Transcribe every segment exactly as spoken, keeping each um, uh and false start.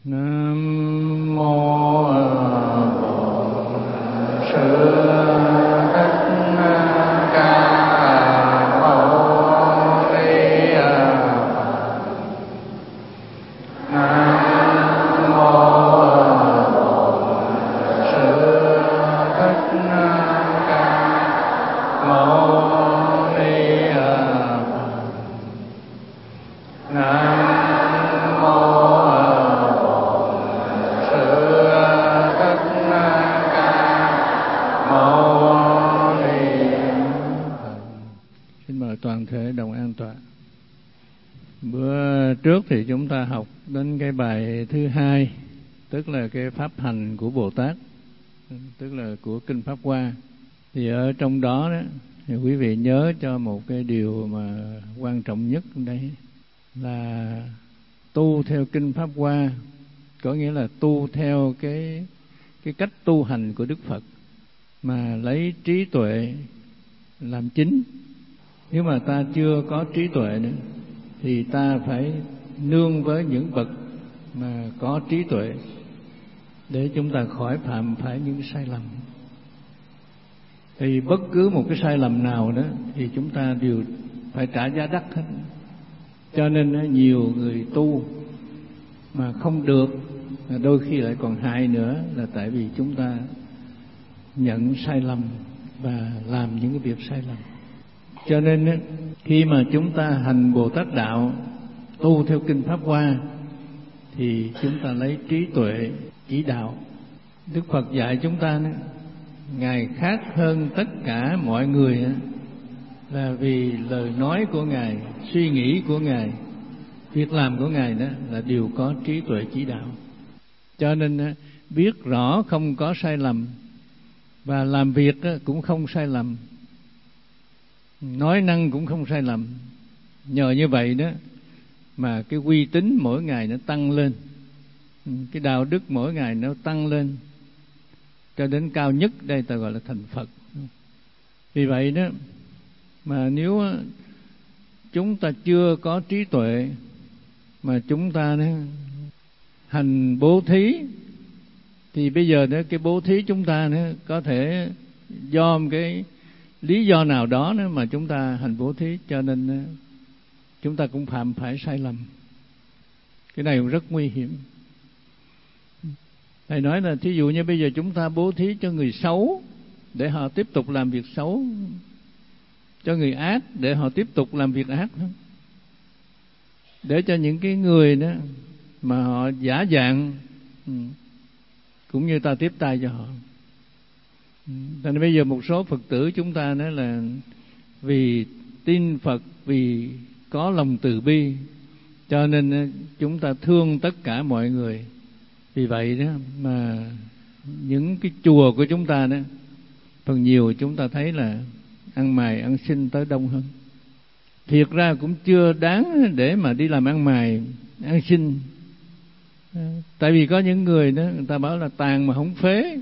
Nam mô Bổn Sư Thích Ca Mâu Ni Phật. Nam mô Bổn Sư Thích Ca Mâu Ni Phật. Nam mô toàn thể đồng an tọa. Bữa trước thì chúng ta học đến cái bài thứ hai, tức là cái pháp hành của Bồ Tát, tức là của Kinh Pháp Hoa. Thì ở trong đó, đó thì quý vị nhớ cho một cái điều mà quan trọng nhất đây là tu theo Kinh Pháp Hoa, có nghĩa là tu theo cái cái cách tu hành của Đức Phật, mà lấy trí tuệ làm chính. Nếu mà ta chưa có trí tuệ nữa thì ta phải nương với những bậc mà có trí tuệ để chúng ta khỏi phạm phải những sai lầm. Thì bất cứ một cái sai lầm nào đó thì chúng ta đều phải trả giá đắt hết. Cho nên nhiều người tu mà không được, đôi khi lại còn hại nữa, là tại vì chúng ta nhận sai lầm và làm những cái việc sai lầm. Cho nên khi mà chúng ta hành Bồ Tát Đạo, tu theo Kinh Pháp Hoa, thì chúng ta lấy trí tuệ chỉ đạo. Đức Phật dạy chúng ta, Ngài khác hơn tất cả mọi người là vì lời nói của Ngài, suy nghĩ của Ngài, việc làm của Ngài đó là đều có trí tuệ chỉ đạo. Cho nên biết rõ không có sai lầm, và làm việc cũng không sai lầm, nói năng cũng không sai lầm. Nhờ như vậy đó mà cái uy tín mỗi ngày nó tăng lên, cái đạo đức mỗi ngày nó tăng lên, cho đến cao nhất đây ta gọi là thành Phật. Vì vậy đó mà nếu chúng ta chưa có trí tuệ mà chúng ta đó, hành bố thí, thì bây giờ đó cái bố thí chúng ta đó, có thể do một cái lý do nào đó nữa mà chúng ta hành bố thí, cho nên chúng ta cũng phạm phải sai lầm. Cái này cũng rất nguy hiểm. Thầy nói là thí dụ như bây giờ chúng ta bố thí cho người xấu để họ tiếp tục làm việc xấu, cho người ác để họ tiếp tục làm việc ác, để cho những cái người đó mà họ giả dạng cũng như ta tiếp tay cho họ. Thành bây giờ một số Phật tử chúng ta nói là vì tin Phật, vì có lòng từ bi, cho nên chúng ta thương tất cả mọi người. Vì vậy đó mà những cái chùa của chúng ta đó, phần nhiều chúng ta thấy là ăn mày ăn xin tới đông hơn. Thiệt ra cũng chưa đáng để mà đi làm ăn mày ăn xin. Tại vì có những người đó, người ta bảo là tàn mà không phế.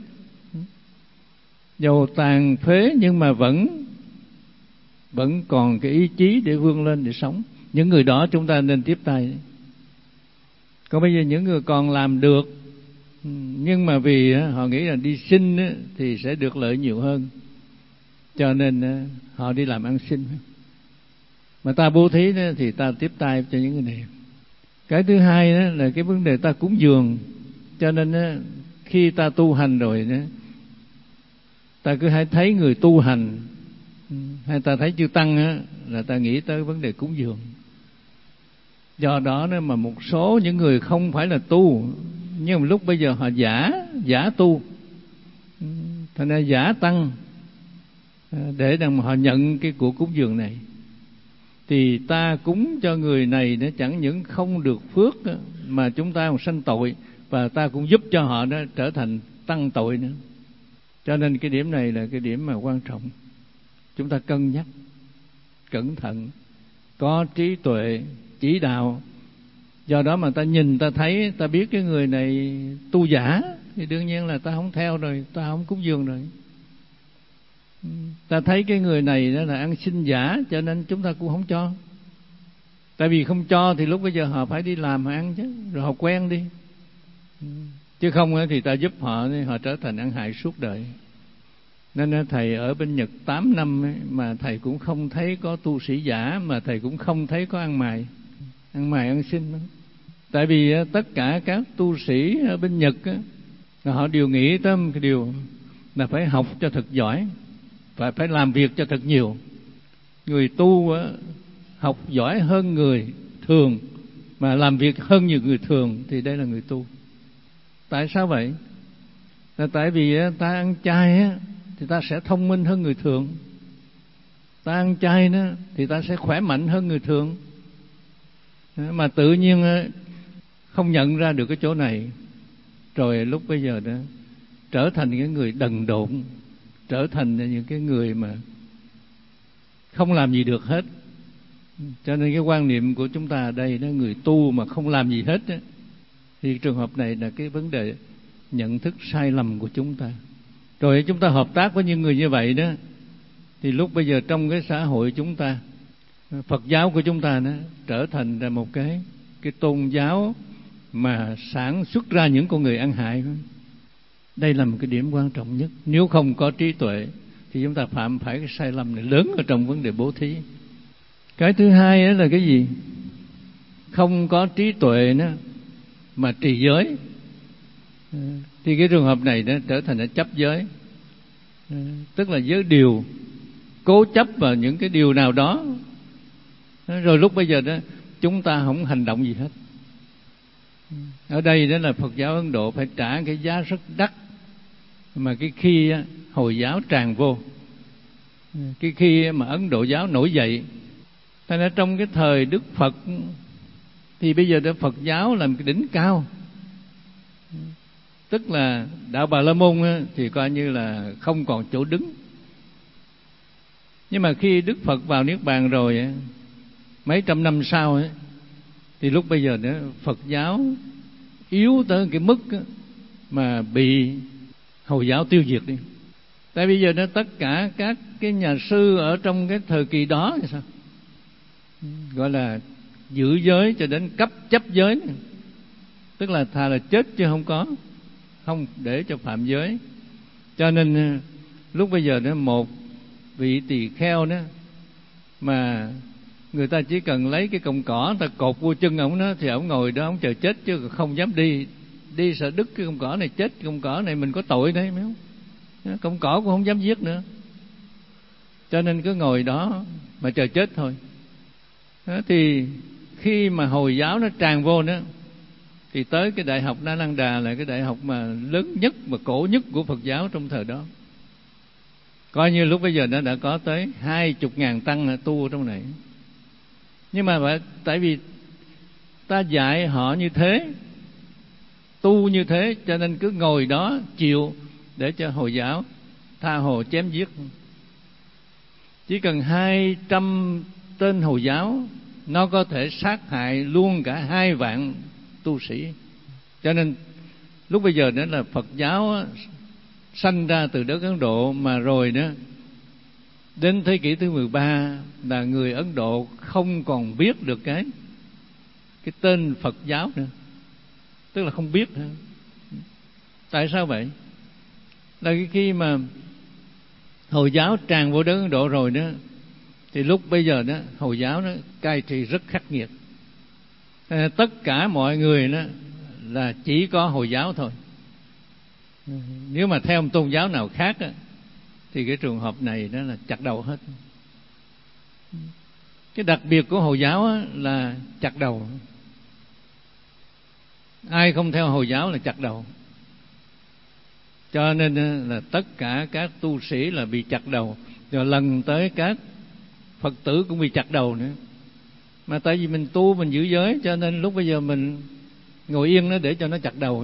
Dầu tàn phế nhưng mà vẫn vẫn còn cái ý chí để vươn lên để sống. Những người đó chúng ta nên tiếp tay. Còn bây giờ những người còn làm được, nhưng mà vì họ nghĩ là đi xin thì sẽ được lợi nhiều hơn, cho nên họ đi làm ăn xin. Mà ta bố thí thì ta tiếp tay cho những người này. Cái thứ hai đó là cái vấn đề ta cúng dường. Cho nên khi ta tu hành rồi đó, ta cứ hay thấy người tu hành hay ta thấy chư tăng á, là ta nghĩ tới vấn đề cúng dường. Do đó đó mà một số những người không phải là tu, nhưng mà lúc bây giờ họ giả giả tu, thành ra giả tăng để rằng họ nhận cái của cúng dường này. Thì ta cúng cho người này nó chẳng những không được phước đó, mà chúng ta còn sanh tội, và ta cũng giúp cho họ đó trở thành tăng tội nữa. Cho nên cái điểm này là cái điểm mà quan trọng. Chúng ta cân nhắc cẩn thận, có trí tuệ chỉ đạo. Do đó mà ta nhìn ta thấy, ta biết cái người này tu giả thì đương nhiên là ta không theo rồi, ta không cúng dường rồi. Ta thấy cái người này đó là ăn xin giả, cho nên chúng ta cũng không cho. Tại vì không cho thì lúc bây giờ họ phải đi làm họ ăn chứ, rồi họ quen đi. chứ không thì ta giúp họ họ trở thành ăn hại suốt đời. Nên thầy ở bên Nhật tám năm ấy, mà thầy cũng không thấy có tu sĩ giả, mà thầy cũng không thấy có ăn mày ăn mày ăn xin. Tại vì tất cả các tu sĩ ở bên Nhật á, họ đều nghĩ tới cái điều là phải học cho thật giỏi, và phải làm việc cho thật nhiều. Người tu á, học giỏi hơn người thường mà làm việc hơn nhiều người thường thì đây là người tu. Tại sao vậy? Là tại vì ta ăn chay á, thì ta sẽ thông minh hơn người thường. Ta ăn chay đó, thì ta sẽ khỏe mạnh hơn người thường. Mà tự nhiên không nhận ra được cái chỗ này, rồi lúc bây giờ đó trở thành cái người đần độn, trở thành những cái người mà không làm gì được hết. Cho nên cái quan niệm của chúng ta ở đây đó, người tu mà không làm gì hết đó, thì trường hợp này là cái vấn đề nhận thức sai lầm của chúng ta. Rồi chúng ta hợp tác với những người như vậy đó, thì lúc bây giờ trong cái xã hội chúng ta, Phật giáo của chúng ta đó trở thành ra một cái cái tôn giáo mà sản xuất ra những con người ăn hại. Đây là một cái điểm quan trọng nhất. Nếu không có trí tuệ thì chúng ta phạm phải cái sai lầm này lớn ở trong vấn đề bố thí. Cái thứ hai là cái gì? Không có trí tuệ đó mà trì giới, thì cái trường hợp này nó trở thành là chấp giới, tức là giới điều, cố chấp vào những cái điều nào đó. Rồi lúc bây giờ đó chúng ta không hành động gì hết. Ở đây đó là Phật giáo Ấn Độ phải trả cái giá rất đắt mà cái khi Hồi giáo tràn vô, cái khi mà Ấn Độ giáo nổi dậy. Thành ra trong cái thời Đức Phật thì bây giờ đó Phật giáo làm cái đỉnh cao, tức là đạo Bà La Môn thì coi như là không còn chỗ đứng. Nhưng mà khi Đức Phật vào Niết Bàn rồi, mấy trăm năm sau ấy, thì lúc bây giờ đó Phật giáo yếu tới cái mức mà bị Hồi giáo tiêu diệt đi. Tại bây giờ đó tất cả các cái nhà sư ở trong cái thời kỳ đó thì sao? Gọi là giữ giới cho đến cấp chấp giới này. Tức là thà là chết chứ không có, không để cho phạm giới. Cho nên lúc bây giờ đó một vị tỳ kheo đó mà người ta chỉ cần lấy cái cọng cỏ ta cột vô chân ổng đó, thì ổng ngồi đó ổng chờ chết chứ không dám đi. Đi sợ đứt cái cọng cỏ này, chết cọng cỏ này mình có tội đấy, phải không? Cọng cỏ cũng không dám giết nữa, cho nên cứ ngồi đó mà chờ chết thôi. Đó, thì khi mà Hồi giáo nó tràn vô đó, thì tới cái đại học Na Lăng Đà là cái đại học mà lớn nhất và cổ nhất của Phật giáo trong thời đó. Coi như lúc bây giờ nó đã có tới hai chục ngàn tăng tu ở trong này. Nhưng mà tại vì ta dạy họ như thế, tu như thế, cho nên cứ ngồi đó chịu để cho Hồi giáo tha hồ chém giết. Chỉ cần hai trăm tên Hồi giáo nó có thể sát hại luôn cả hai vạn tu sĩ. Cho nên lúc bây giờ đó là Phật giáo sanh ra từ đất Ấn Độ, mà rồi đó đến thế kỷ thứ mười ba là người Ấn Độ không còn biết được cái cái tên Phật giáo nữa, tức là không biết nữa. Tại sao vậy? Là khi mà Hồi giáo tràn vô đất Ấn Độ rồi đó, thì lúc bây giờ đó Hồi giáo nó cai trị rất khắc nghiệt. Tất cả mọi người đó là chỉ có Hồi giáo thôi. Nếu mà theo một tôn giáo nào khác đó, thì cái trường hợp này đó là chặt đầu hết. Cái đặc biệt của Hồi giáo đó là chặt đầu. Ai không theo Hồi giáo là chặt đầu. Cho nên là tất cả các tu sĩ là bị chặt đầu, rồi lần tới các Phật tử cũng bị chặt đầu nữa. Mà tại vì mình tu, mình giữ giới, cho nên lúc bây giờ mình ngồi yên nó để cho nó chặt đầu.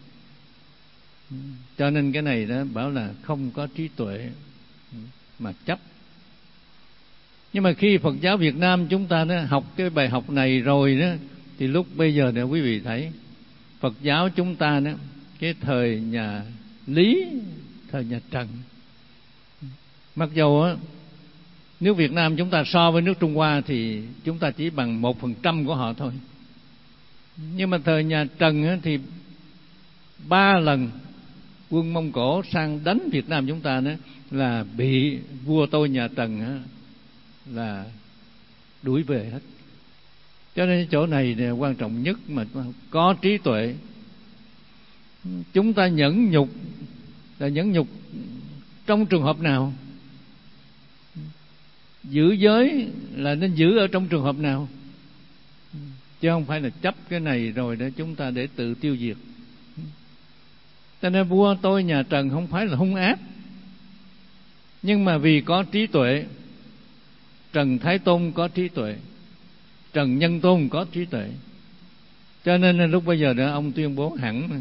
Cho nên cái này đó bảo là không có trí tuệ mà chấp. Nhưng mà khi Phật giáo Việt Nam chúng ta đó học cái bài học này rồi đó, thì lúc bây giờ nè quý vị thấy Phật giáo chúng ta đó, cái thời nhà Lý, thời nhà Trần, mặc dầu á nước Việt Nam chúng ta so với nước Trung Hoa thì chúng ta chỉ bằng một phần trăm của họ thôi. Nhưng mà thời nhà Trần á, thì ba lần quân Mông Cổ sang đánh Việt Nam chúng ta đó là bị vua tôi nhà Trần á, là đuổi về hết. Cho nên chỗ này là quan trọng nhất, mà có trí tuệ. Chúng ta nhẫn nhục là nhẫn nhục trong trường hợp nào? Giữ giới là nên giữ ở trong trường hợp nào? Chứ không phải là chấp cái này rồi để chúng ta để tự tiêu diệt. Cho nên vua tôi nhà Trần không phải là hung ác, nhưng mà vì có trí tuệ. Trần Thái Tôn có trí tuệ, Trần Nhân Tôn có trí tuệ, cho nên lúc bây giờ đó ông tuyên bố hẳn.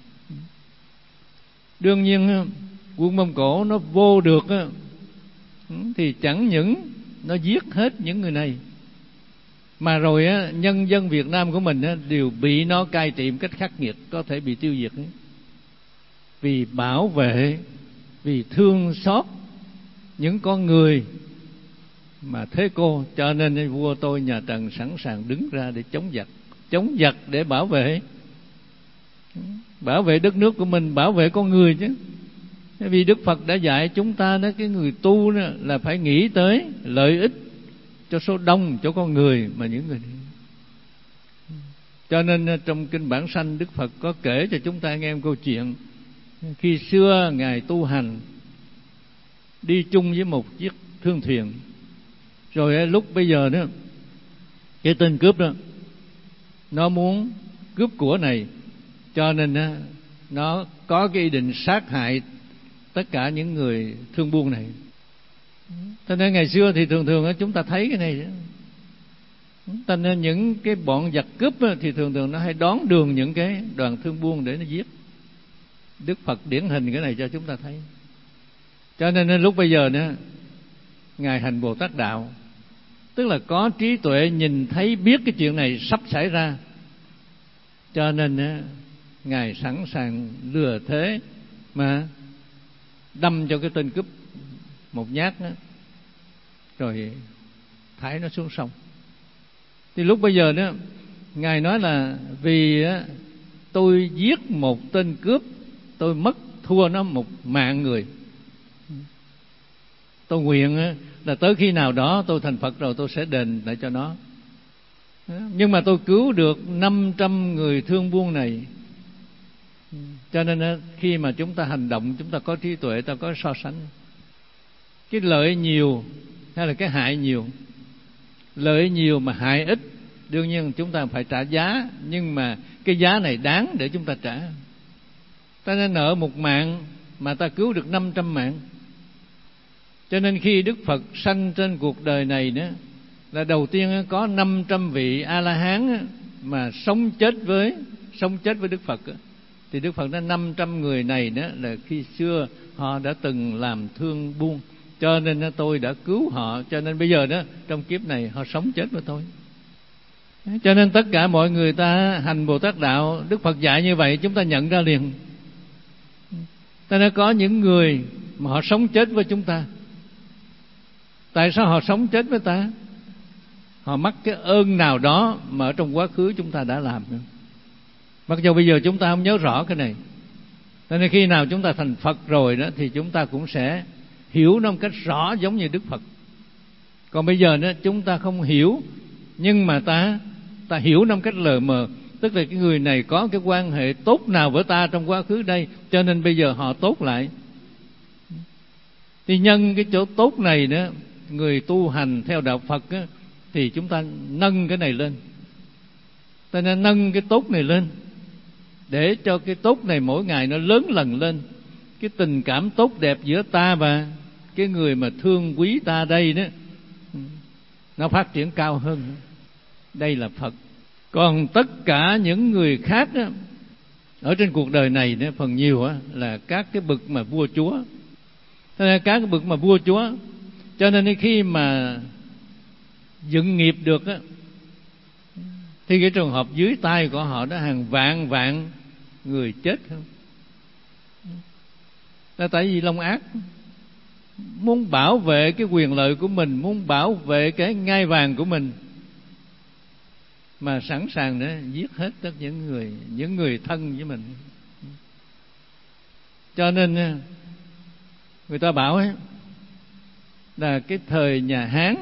Đương nhiên quân Mông Cổ nó vô được thì chẳng những nó giết hết những người này, mà rồi á, nhân dân Việt Nam của mình á, đều bị nó cai trị một cách khắc nghiệt, có thể bị tiêu diệt ấy. Vì bảo vệ, vì thương xót những con người mà thế cô, cho nên vua tôi nhà Trần sẵn sàng đứng ra để chống giặc, chống giặc để bảo vệ bảo vệ đất nước của mình, bảo vệ con người chứ. Vì Đức Phật đã dạy chúng ta đó, cái người tu đó là phải nghĩ tới lợi ích cho số đông, cho con người mà những người này. Cho nên trong kinh Bản Sanh, Đức Phật có kể cho chúng ta nghe một câu chuyện. Khi xưa Ngài tu hành đi chung với một chiếc thương thuyền, rồi lúc bây giờ đó cái tên cướp đó nó muốn cướp của này, cho nên nó có cái ý định sát hại tất cả những người thương buôn này. Cho nên ngày xưa thì thường thường chúng ta thấy cái này, cho nên những cái bọn giặc cướp thì thường thường nó hay đón đường những cái đoàn thương buôn để nó giết. Đức Phật điển hình cái này cho chúng ta thấy. Cho nên lúc bây giờ nữa Ngài hành Bồ Tát Đạo, tức là có trí tuệ, nhìn thấy biết cái chuyện này sắp xảy ra, cho nên Ngài sẵn sàng lừa thế mà đâm cho cái tên cướp một nhát đó, rồi thải nó xuống sông. Thì lúc bây giờ đó Ngài nói là vì tôi giết một tên cướp, tôi mất thua nó một mạng người, tôi nguyện là tới khi nào đó tôi thành Phật rồi tôi sẽ đền lại cho nó. Nhưng mà tôi cứu được năm trăm người thương buôn này. Cho nên khi mà chúng ta hành động, chúng ta có trí tuệ, ta có so sánh cái lợi nhiều hay là cái hại nhiều. Lợi nhiều mà hại ít, đương nhiên chúng ta phải trả giá, nhưng mà cái giá này đáng để chúng ta trả. Ta nên nợ một mạng mà ta cứu được năm trăm mạng. Cho nên khi Đức Phật sanh trên cuộc đời này đó, là đầu tiên có năm trăm vị A-la-hán mà sống chết với sống chết với Đức Phật. Thì Đức Phật nói năm trăm người này đó là khi xưa họ đã từng làm thương buôn, cho nên tôi đã cứu họ, cho nên bây giờ đó trong kiếp này họ sống chết với tôi. Cho nên tất cả mọi người ta hành Bồ Tát Đạo, Đức Phật dạy như vậy chúng ta nhận ra liền. Ta đã có những người mà họ sống chết với chúng ta. Tại sao họ sống chết với ta? Họ mắc cái ơn nào đó mà ở trong quá khứ chúng ta đã làm. Mặc dù bây giờ chúng ta không nhớ rõ cái này, cho nên khi nào chúng ta thành Phật rồi đó thì chúng ta cũng sẽ hiểu nó một cách rõ giống như Đức Phật. Còn bây giờ đó chúng ta không hiểu, nhưng mà ta ta hiểu nó một cách lờ mờ. Tức là cái người này có cái quan hệ tốt nào với ta trong quá khứ đây, cho nên bây giờ họ tốt lại. Thì nhân cái chỗ tốt này đó, người tu hành theo đạo Phật đó, thì chúng ta nâng cái này lên. Ta nên nâng cái tốt này lên, để cho cái tốt này mỗi ngày nó lớn lần lên. Cái tình cảm tốt đẹp giữa ta và cái người mà thương quý ta đây đó, nó phát triển cao hơn. Đây là Phật. Còn tất cả những người khác đó, ở trên cuộc đời này đó, phần nhiều đó, là các cái bậc mà vua chúa. Thế nên các cái bậc mà vua chúa, cho nên khi mà dựng nghiệp được đó, thì cái trường hợp dưới tay của họ đó hàng vạn vạn người chết không? Là tại vì lòng ác, muốn bảo vệ cái quyền lợi của mình, muốn bảo vệ cái ngai vàng của mình, mà sẵn sàng để giết hết tất những người những người thân với mình. Cho nên người ta bảo ấy là cái thời nhà Hán,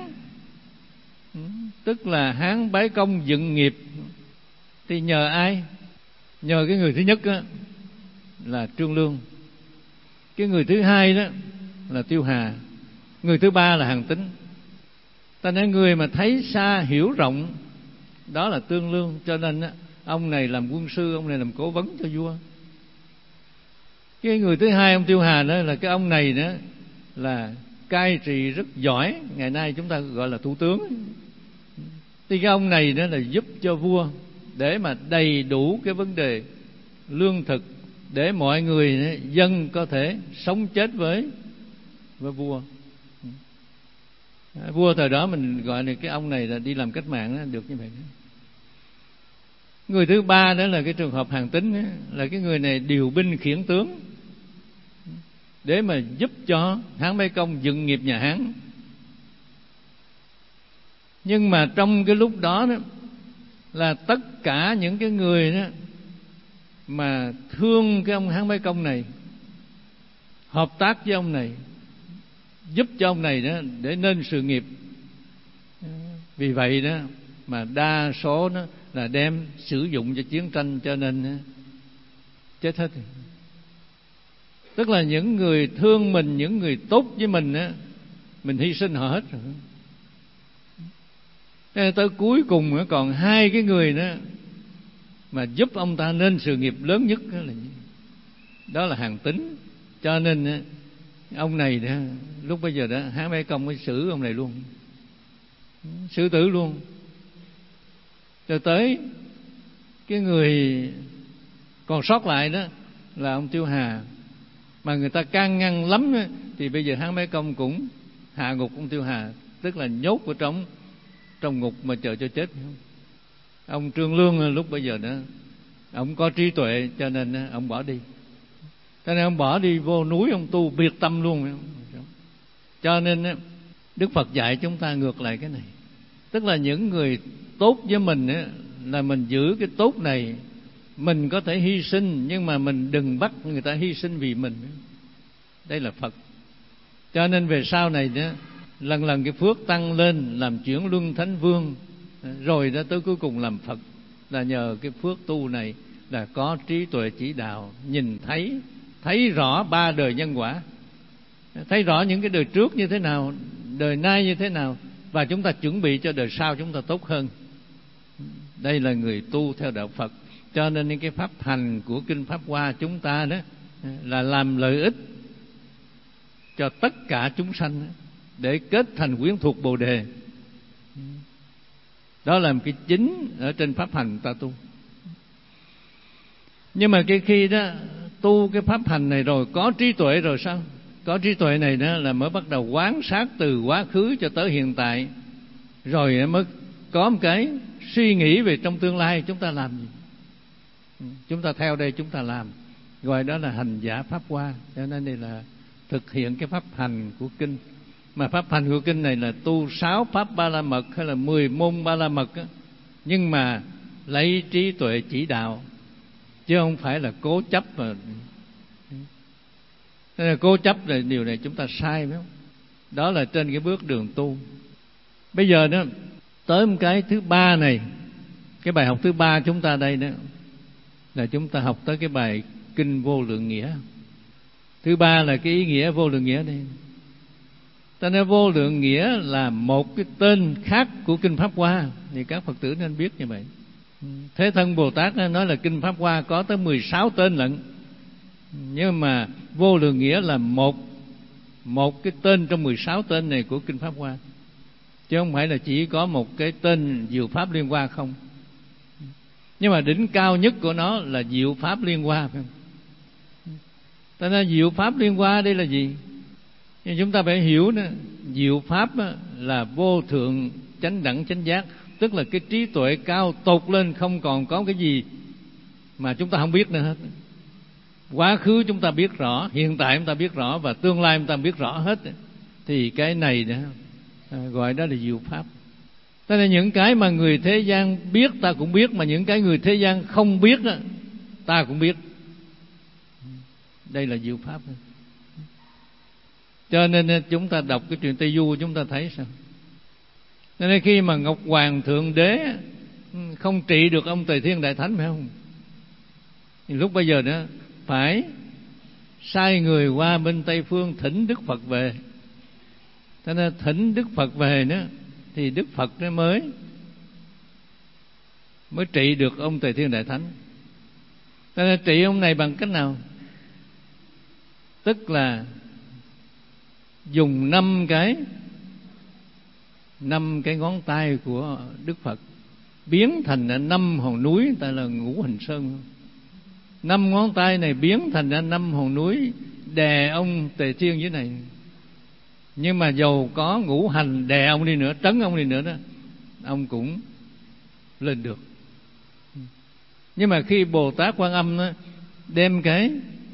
tức là Hán bái công dựng nghiệp, thì nhờ ai? Nhờ cái người thứ nhất đó là Trương Lương, cái người thứ hai đó là Tiêu Hà, người thứ ba là Hàn Tín. Ta nói người mà thấy xa hiểu rộng đó là Tương Lương. Cho nên á, ông này làm quân sư, ông này làm cố vấn cho vua. Cái người thứ hai ông Tiêu Hà đó là cái ông này đó là cai trị rất giỏi, ngày nay chúng ta gọi là thủ tướng. Thì cái ông này đó là giúp cho vua để mà đầy đủ cái vấn đề lương thực, để mọi người dân có thể sống chết với với vua. Vua thời đó mình gọi là cái ông này là đi làm cách mạng đó, được như vậy đó. Người thứ ba đó là cái trường hợp Hàn Tín đó, là cái người này điều binh khiển tướng để mà giúp cho Hán Bái Công dựng nghiệp nhà Hán. Nhưng mà trong cái lúc đó đó là tất cả những cái người đó mà thương cái ông Hán Bái Công này, hợp tác với ông này, giúp cho ông này đó để nên sự nghiệp. Vì vậy đó mà đa số đó là đem sử dụng cho chiến tranh, cho nên chết hết. Tức là những người thương mình, những người tốt với mình á, mình hy sinh họ hết rồi. Thế tới cuối cùng còn hai cái người đó mà giúp ông ta nên sự nghiệp lớn nhất, đó là đó là Hàn Tín. Cho nên ông này đó, lúc bây giờ đó Hán Bái Công mới xử ông này luôn, xử tử luôn. Rồi tới cái người còn sót lại đó là ông Tiêu Hà, mà người ta can ngăn lắm đó, thì bây giờ Hán Bái Công cũng hạ ngục ông Tiêu Hà, tức là nhốt ở trong trong ngục mà chờ cho chết. Ông Trương Lương lúc bây giờ đó ông có trí tuệ, cho nên ông bỏ đi. Cho nên ông bỏ đi vô núi, ông tu biệt tâm luôn. Cho nên Đức Phật dạy chúng ta ngược lại cái này, tức là những người tốt với mình là mình giữ cái tốt này. Mình có thể hy sinh, nhưng mà mình đừng bắt người ta hy sinh vì mình. Đây là Phật. Cho nên về sau này đó, lần lần cái phước tăng lên, làm chuyển luân thánh vương, rồi đó tới cuối cùng làm Phật, là nhờ cái phước tu này, là có trí tuệ chỉ đạo, nhìn thấy thấy rõ ba đời nhân quả, thấy rõ những cái đời trước như thế nào, đời nay như thế nào, và chúng ta chuẩn bị cho đời sau chúng ta tốt hơn. Đây là người tu theo đạo Phật. Cho nên cái pháp hành của Kinh Pháp Hoa chúng ta đó là làm lợi ích cho tất cả chúng sanh, để kết thành quyến thuộc Bồ Đề. Đó là một cái chính ở trên pháp hành ta tu. Nhưng mà cái khi đó tu cái pháp hành này rồi, có trí tuệ rồi sao? Có trí tuệ này đó là mới bắt đầu quán sát từ quá khứ cho tới hiện tại, rồi mới có một cái suy nghĩ về trong tương lai chúng ta làm gì. Chúng ta theo đây chúng ta làm, gọi đó là hành giả Pháp Hoa. Cho nên đây là thực hiện cái pháp hành của kinh. Mà pháp hành của kinh này là tu sáu pháp ba la mật hay là mười môn ba la mật á, nhưng mà lấy trí tuệ chỉ đạo, chứ không phải là cố chấp. Mà thế là cố chấp là điều này chúng ta sai, phải không? Đó là trên cái bước đường tu. Bây giờ đó tới một cái thứ ba này, cái bài học thứ ba chúng ta đây đó là chúng ta học tới cái bài Kinh Vô Lượng Nghĩa. Thứ ba là cái ý nghĩa vô lượng nghĩa đây. Ta nói vô lượng nghĩa là một cái tên khác của Kinh Pháp Hoa, thì các Phật tử nên biết như vậy. Thế Thân Bồ Tát nói là Kinh Pháp Hoa có tới mười sáu tên lận, nhưng mà vô lượng nghĩa là một một cái tên trong mười sáu tên này của Kinh Pháp Hoa, chứ không phải là chỉ có một cái tên Diệu Pháp Liên Hoa không. Nhưng mà đỉnh cao nhất của nó là Diệu Pháp Liên Hoa, phải không? Ta nói Diệu Pháp Liên Hoa đây là gì? Nhưng chúng ta phải hiểu đó, Diệu Pháp là vô thượng chánh đẳng chánh giác, tức là cái trí tuệ cao tột lên, không còn có cái gì mà chúng ta không biết nữa hết. Quá khứ chúng ta biết rõ, hiện tại chúng ta biết rõ, và tương lai chúng ta biết rõ hết. Thì cái này đó gọi đó là Diệu Pháp. Thế nên những cái mà người thế gian biết ta cũng biết, mà những cái người thế gian không biết đó, ta cũng biết. Đây là diệu pháp. Cho nên chúng ta đọc cái truyện Tây Du chúng ta thấy sao? Nên khi mà Ngọc Hoàng Thượng Đế không trị được ông Tề Thiên Đại Thánh, phải không? Thì lúc bây giờ đó phải sai người qua bên Tây Phương thỉnh Đức Phật về. Cho nên thỉnh Đức Phật về nữa thì Đức Phật nó mới mới trị được ông Tề Thiên Đại Thánh. Cho nên trị ông này bằng cách nào? Tức là dùng năm cái năm cái ngón tay của Đức Phật biến thành năm hòn núi, tại là Ngũ Hành Sơn. Năm ngón tay này biến thành ra năm hòn núi đè ông Tề Thiên dưới này. Nhưng mà dầu có ngũ hành đè ông đi nữa, trấn ông đi nữa đó, ông cũng lên được. Nhưng mà khi Bồ Tát Quan Âm đó, đem cái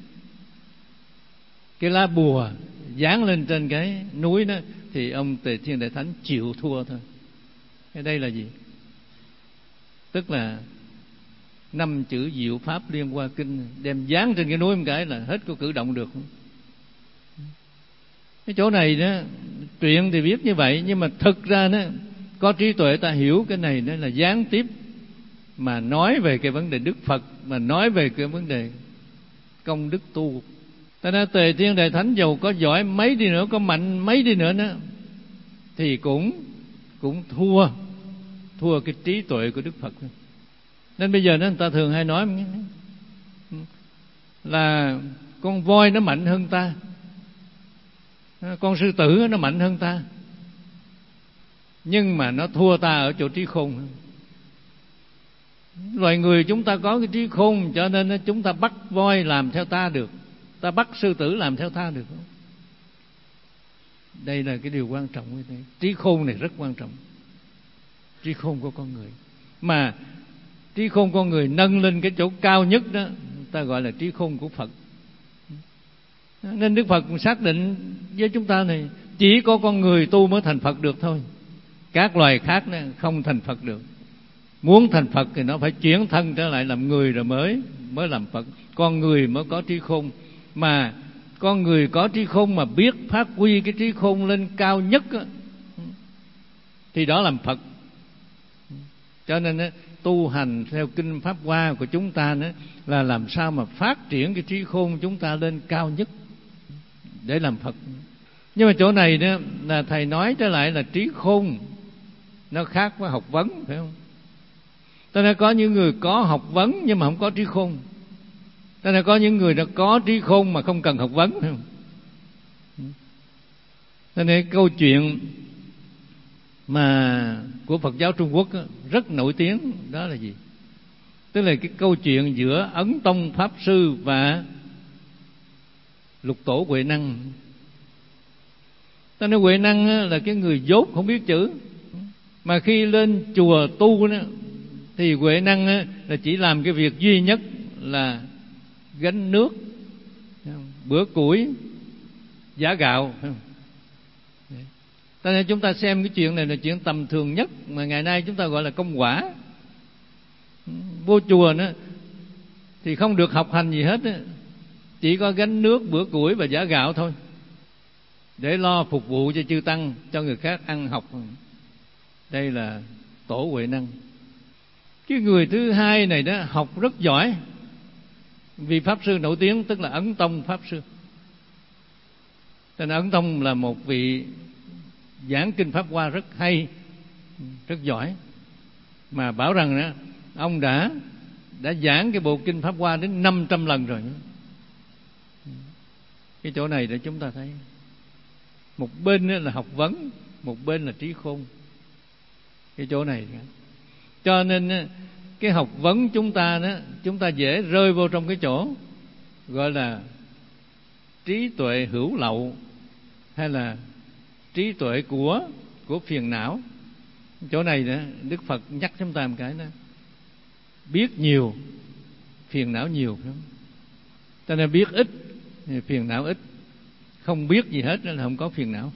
cái lá bùa dán lên trên cái núi đó, thì ông Tề Thiên Đại Thánh chịu thua thôi. Cái đây là gì? Tức là năm chữ diệu pháp Liên Hoa Kinh đem dán trên cái núi một cái là hết có cử động được. Cái chỗ này đó, truyện thì viết như vậy, nhưng mà thực ra đó, có trí tuệ ta hiểu cái này đó là gián tiếp mà nói về cái vấn đề Đức Phật, mà nói về cái vấn đề công đức tu. Ta nói Tề Thiên Đại Thánh dầu có giỏi mấy đi nữa, có mạnh mấy đi nữa đó, thì cũng cũng thua thua cái trí tuệ của Đức Phật. Nên bây giờ đó, người ta thường hay nói là con voi nó mạnh hơn ta, con sư tử nó mạnh hơn ta, nhưng mà nó thua ta ở chỗ trí khôn. Loài người chúng ta có cái trí khôn, cho nên chúng ta bắt voi làm theo ta được, ta bắt sư tử làm theo ta được. Đây là cái điều quan trọng. Trí khôn này rất quan trọng. Trí khôn của con người, mà trí khôn con người nâng lên cái chỗ cao nhất đó, ta gọi là trí khôn của Phật. Nên Đức Phật xác định với chúng ta này, chỉ có con người tu mới thành Phật được thôi. Các loài khác này không thành Phật được. Muốn thành Phật thì nó phải chuyển thân trở lại làm người rồi mới mới làm Phật. Con người mới có trí khôn, mà con người có trí khôn mà biết phát huy cái trí khôn lên cao nhất đó, thì đó làm Phật. Cho nên đó, tu hành theo kinh Pháp Hoa của chúng ta đó, là làm sao mà phát triển cái trí khôn chúng ta lên cao nhất để làm Phật. Nhưng mà chỗ này đó là thầy nói trở lại là trí khôn nó khác với học vấn, phải không? Cho nên có những người có học vấn nhưng mà không có trí khôn. Cho nên có những người đã có trí khôn mà không cần học vấn, phải không? Cho nên câu chuyện mà của Phật giáo Trung Quốc đó, rất nổi tiếng, đó là gì? Tức là cái câu chuyện giữa Ấn Tông Pháp Sư và Lục Tổ Huệ Năng. Ta nói Huệ Năng là cái người dốt không biết chữ, mà khi lên chùa tu đó, thì Huệ Năng là chỉ làm cái việc duy nhất là gánh nước, bữa củi, giã gạo. Cho nên chúng ta xem cái chuyện này là chuyện tầm thường nhất mà ngày nay chúng ta gọi là công quả. Vô chùa nữa thì không được học hành gì hết, chỉ có gánh nước, bữa củi và giã gạo thôi, để lo phục vụ cho chư tăng, cho người khác ăn học. Đây là Tổ Huệ Năng. Cái người thứ hai này đó học rất giỏi, vì Pháp Sư nổi tiếng, tức là Ấn Tông Pháp Sư. Nên Ấn Tông là một vị giảng kinh Pháp Hoa rất hay, rất giỏi, mà bảo rằng đó, ông đã đã giảng cái bộ kinh Pháp Hoa đến năm trăm lần rồi. Cái chỗ này để chúng ta thấy, một bên là học vấn, một bên là trí khôn. Cái chỗ này, cho nên cái học vấn chúng ta đó, chúng ta dễ rơi vô trong cái chỗ gọi là trí tuệ hữu lậu, hay là trí tuệ của của phiền não. Chỗ này đó, Đức Phật nhắc chúng ta một cái đó, biết nhiều phiền não nhiều, phải không? Cho nên biết ít phiền não ít, không biết gì hết là không có phiền não.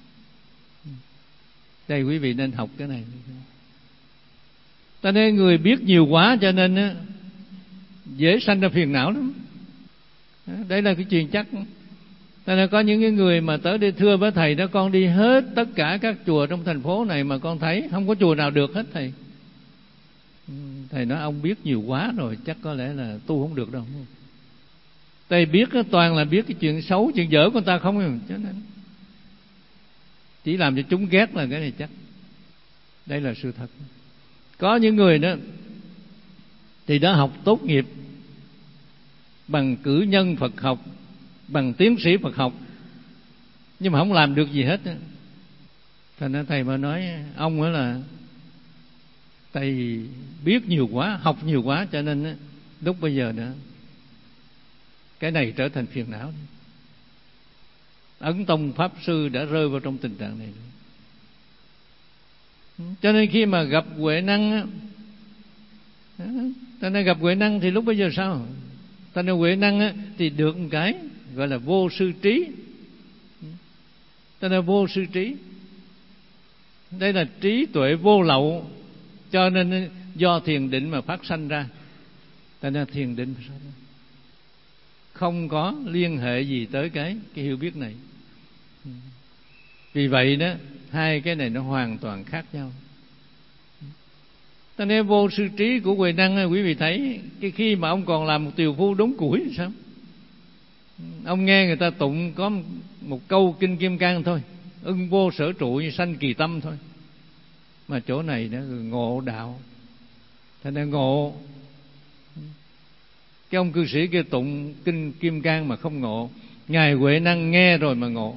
Đây quý vị nên học cái này. Cho nên người biết nhiều quá cho nên á, dễ sanh ra phiền não lắm. Đây là cái chuyện chắc. Nên là có những cái người mà tới đây thưa với thầy đó, con đi hết tất cả các chùa trong thành phố này mà con thấy không có chùa nào được hết thầy. Thầy nói ông biết nhiều quá rồi, chắc có lẽ là tu không được đâu. Thầy biết toàn là biết cái chuyện xấu, chuyện dở của người ta không, cho nên chỉ làm cho chúng ghét là cái này chắc. Đây là sự thật. Có những người đó thì đã học tốt nghiệp bằng cử nhân Phật học, bằng tiến sĩ Phật học, nhưng mà không làm được gì hết. Thành ra thầy mà nói ông ấy là thầy biết nhiều quá, học nhiều quá, cho nên lúc bây giờ nữa cái này trở thành phiền não. Ấn Tông Pháp Sư đã rơi vào trong tình trạng này. Cho nên khi mà gặp Huệ Năng, ta nên gặp Huệ Năng thì lúc bây giờ sao? Ta nên Huệ Năng thì được một cái gọi là vô sư trí. Ta nên vô sư trí. Đây là trí tuệ vô lậu, cho nên do thiền định mà phát sanh ra. Ta nên thiền định không có liên hệ gì tới cái cái hiểu biết này. Vì vậy đó, hai cái này nó hoàn toàn khác nhau. Ta nên vô sư trí của Huệ Năng, quý vị thấy cái khi mà ông còn làm một tiều phu đốn củi thì sao? Ông nghe người ta tụng có một câu kinh Kim Cang thôi, ưng vô sở trụ như sanh kỳ tâm thôi, mà chỗ này nó ngộ đạo. Thành ra ngộ. Cái ông cư sĩ kia tụng kinh Kim Cang mà không ngộ, ngài Huệ Năng nghe rồi mà ngộ.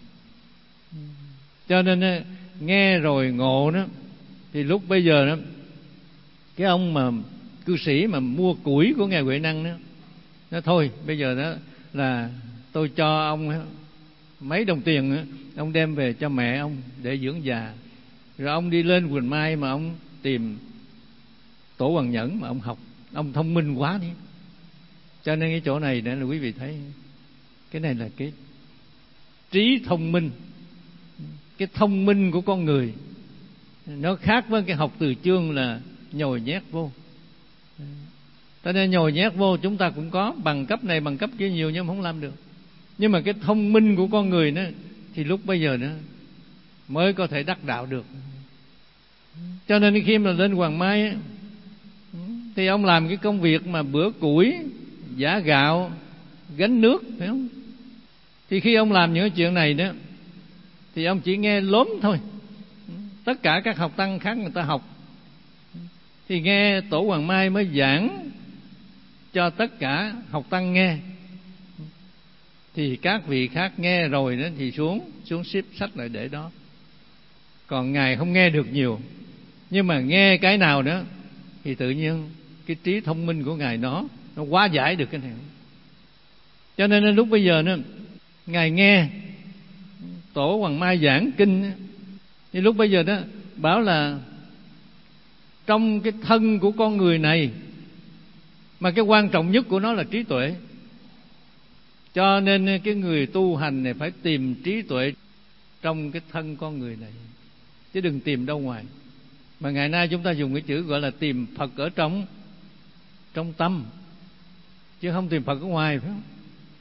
Cho nên nghe rồi ngộ đó, thì lúc bây giờ đó, cái ông mà cư sĩ mà mua củi của ngài Huệ Năng đó, nó thôi bây giờ đó là tôi cho ông mấy đồng tiền đó, ông đem về cho mẹ ông để dưỡng già. Rồi ông đi lên Quỳnh Mai mà ông tìm Tổ Hoàng Nhẫn mà ông học. Ông thông minh quá đi. Cho nên cái chỗ này để là quý vị thấy, cái này là cái trí thông minh. Cái thông minh của con người nó khác với cái học từ chương là nhồi nhét vô. Cho nên nhồi nhét vô chúng ta cũng có bằng cấp này bằng cấp kia nhiều nhưng mà không làm được. Nhưng mà cái thông minh của con người đó thì lúc bây giờ nữa mới có thể đắc đạo được. Cho nên khi mà lên Hoàng Mai ấy, thì ông làm cái công việc mà bữa củi, giã gạo, gánh nước, phải không? Thì khi ông làm những cái chuyện này đó thì ông chỉ nghe lốm thôi. Tất cả các học tăng khác người ta học thì nghe Tổ Hoàng Mai mới giảng cho tất cả học tăng nghe. Thì các vị khác nghe rồi đó thì xuống xuống xếp sách lại để đó. Còn ngài không nghe được nhiều, nhưng mà nghe cái nào đó thì tự nhiên cái trí thông minh của ngài nó nó hóa giải được cái này. Cho nên lúc bây giờ đó ngài nghe Tổ Hoàng Mai giảng kinh thì lúc bây giờ đó bảo là trong cái thân của con người này mà cái quan trọng nhất của nó là trí tuệ. Cho nên cái người tu hành này phải tìm trí tuệ trong cái thân con người này, chứ đừng tìm đâu ngoài. Mà ngày nay chúng ta dùng cái chữ gọi là tìm Phật ở trong trong tâm, chứ không tìm Phật ở ngoài, phải không?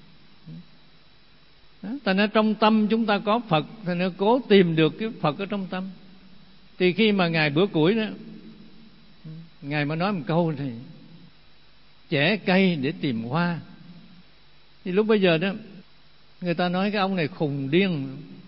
Đó, ta nói trong tâm chúng ta có Phật, ta nói cố tìm được cái Phật ở trong tâm. Thì khi mà ngài bữa củi đó, ngài mới nói một câu này: chẻ cây để tìm hoa. Thì lúc bây giờ đó người ta nói cái ông này khùng điên,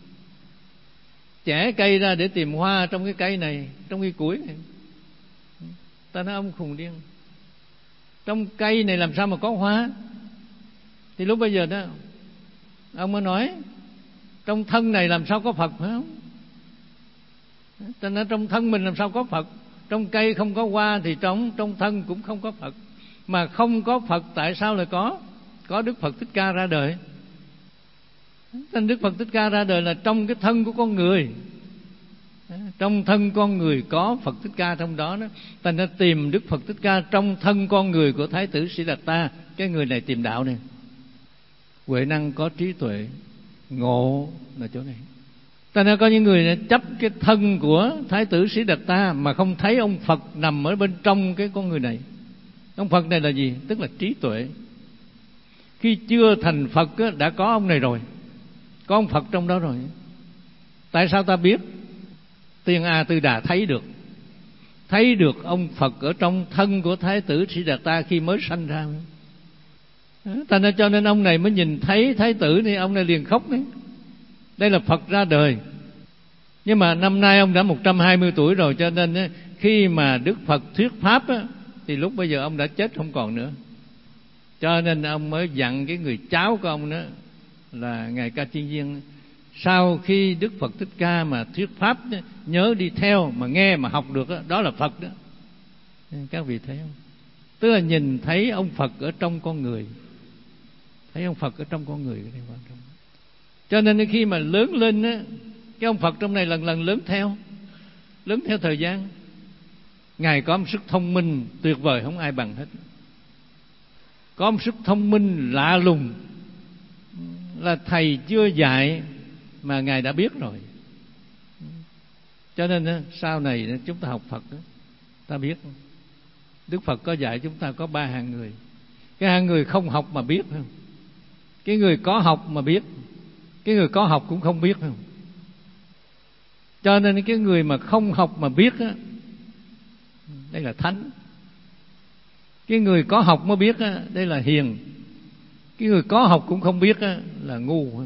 chẻ cây ra để tìm hoa trong cái cây này, trong cái củi này. Ta nói ông khùng điên, trong cây này làm sao mà có hoa? Thì lúc bây giờ đó ông mới nói trong thân này làm sao có Phật, phải không? Ta nói trong thân mình làm sao có Phật? Trong cây không có hoa thì trong trong thân cũng không có Phật. Mà không có Phật tại sao lại có có Đức Phật Thích Ca ra đời? Nên Đức Phật Thích Ca ra đời là trong cái thân của con người. Trong thân con người có Phật Thích Ca trong đó đó. Ta đã tìm Đức Phật Thích Ca trong thân con người của Thái tử Sĩ Đạt Ta. Cái người này tìm đạo này. Huệ Năng có trí tuệ ngộ là chỗ này. Ta nói có những người chấp cái thân của Thái tử Sĩ Đạt Ta mà không thấy ông Phật nằm ở bên trong cái con người này. Ông Phật này là gì? Tức là trí tuệ. khi chưa thành Phật á, đã có ông này rồi, có ông Phật trong đó rồi. Tại sao ta biết? Tiên A Tư Đà thấy được, thấy được ông Phật ở trong thân của Thái tử Siddhartha khi mới sanh ra. Ta nên cho nên ông này mới nhìn thấy Thái tử thì ông này liền khóc đấy. Đây là Phật ra đời. Nhưng mà năm nay ông đã một trăm hai mươi tuổi rồi, cho nên khi mà Đức Phật thuyết pháp á, thì lúc bây giờ ông đã chết không còn nữa. Cho nên ông mới dặn cái người cháu của ông đó là ngài Ca Chiên Viên, sau khi Đức Phật Thích Ca mà thuyết pháp đó, nhớ đi theo mà nghe mà học được đó, đó là Phật đó. Các vị thấy không? Tức là nhìn thấy ông Phật ở trong con người, thấy ông Phật ở trong con người. Cho nên khi mà lớn lên á, cái ông Phật trong này lần lần lớn theo, lớn theo thời gian. Ngài có một sức thông minh tuyệt vời không ai bằng hết, có một sức thông minh lạ lùng, là thầy chưa dạy mà Ngài đã biết rồi. Cho nên sau này chúng ta học Phật, ta biết Đức Phật có dạy chúng ta có ba hạng người. Cái hạng người không học mà biết, không? Cái người có học mà biết, cái người có học cũng không biết, không? Cho nên cái người mà không học mà biết á, đây là thánh. Cái người có học mới biết á, đây là hiền. Cái người có học cũng không biết á, là ngu.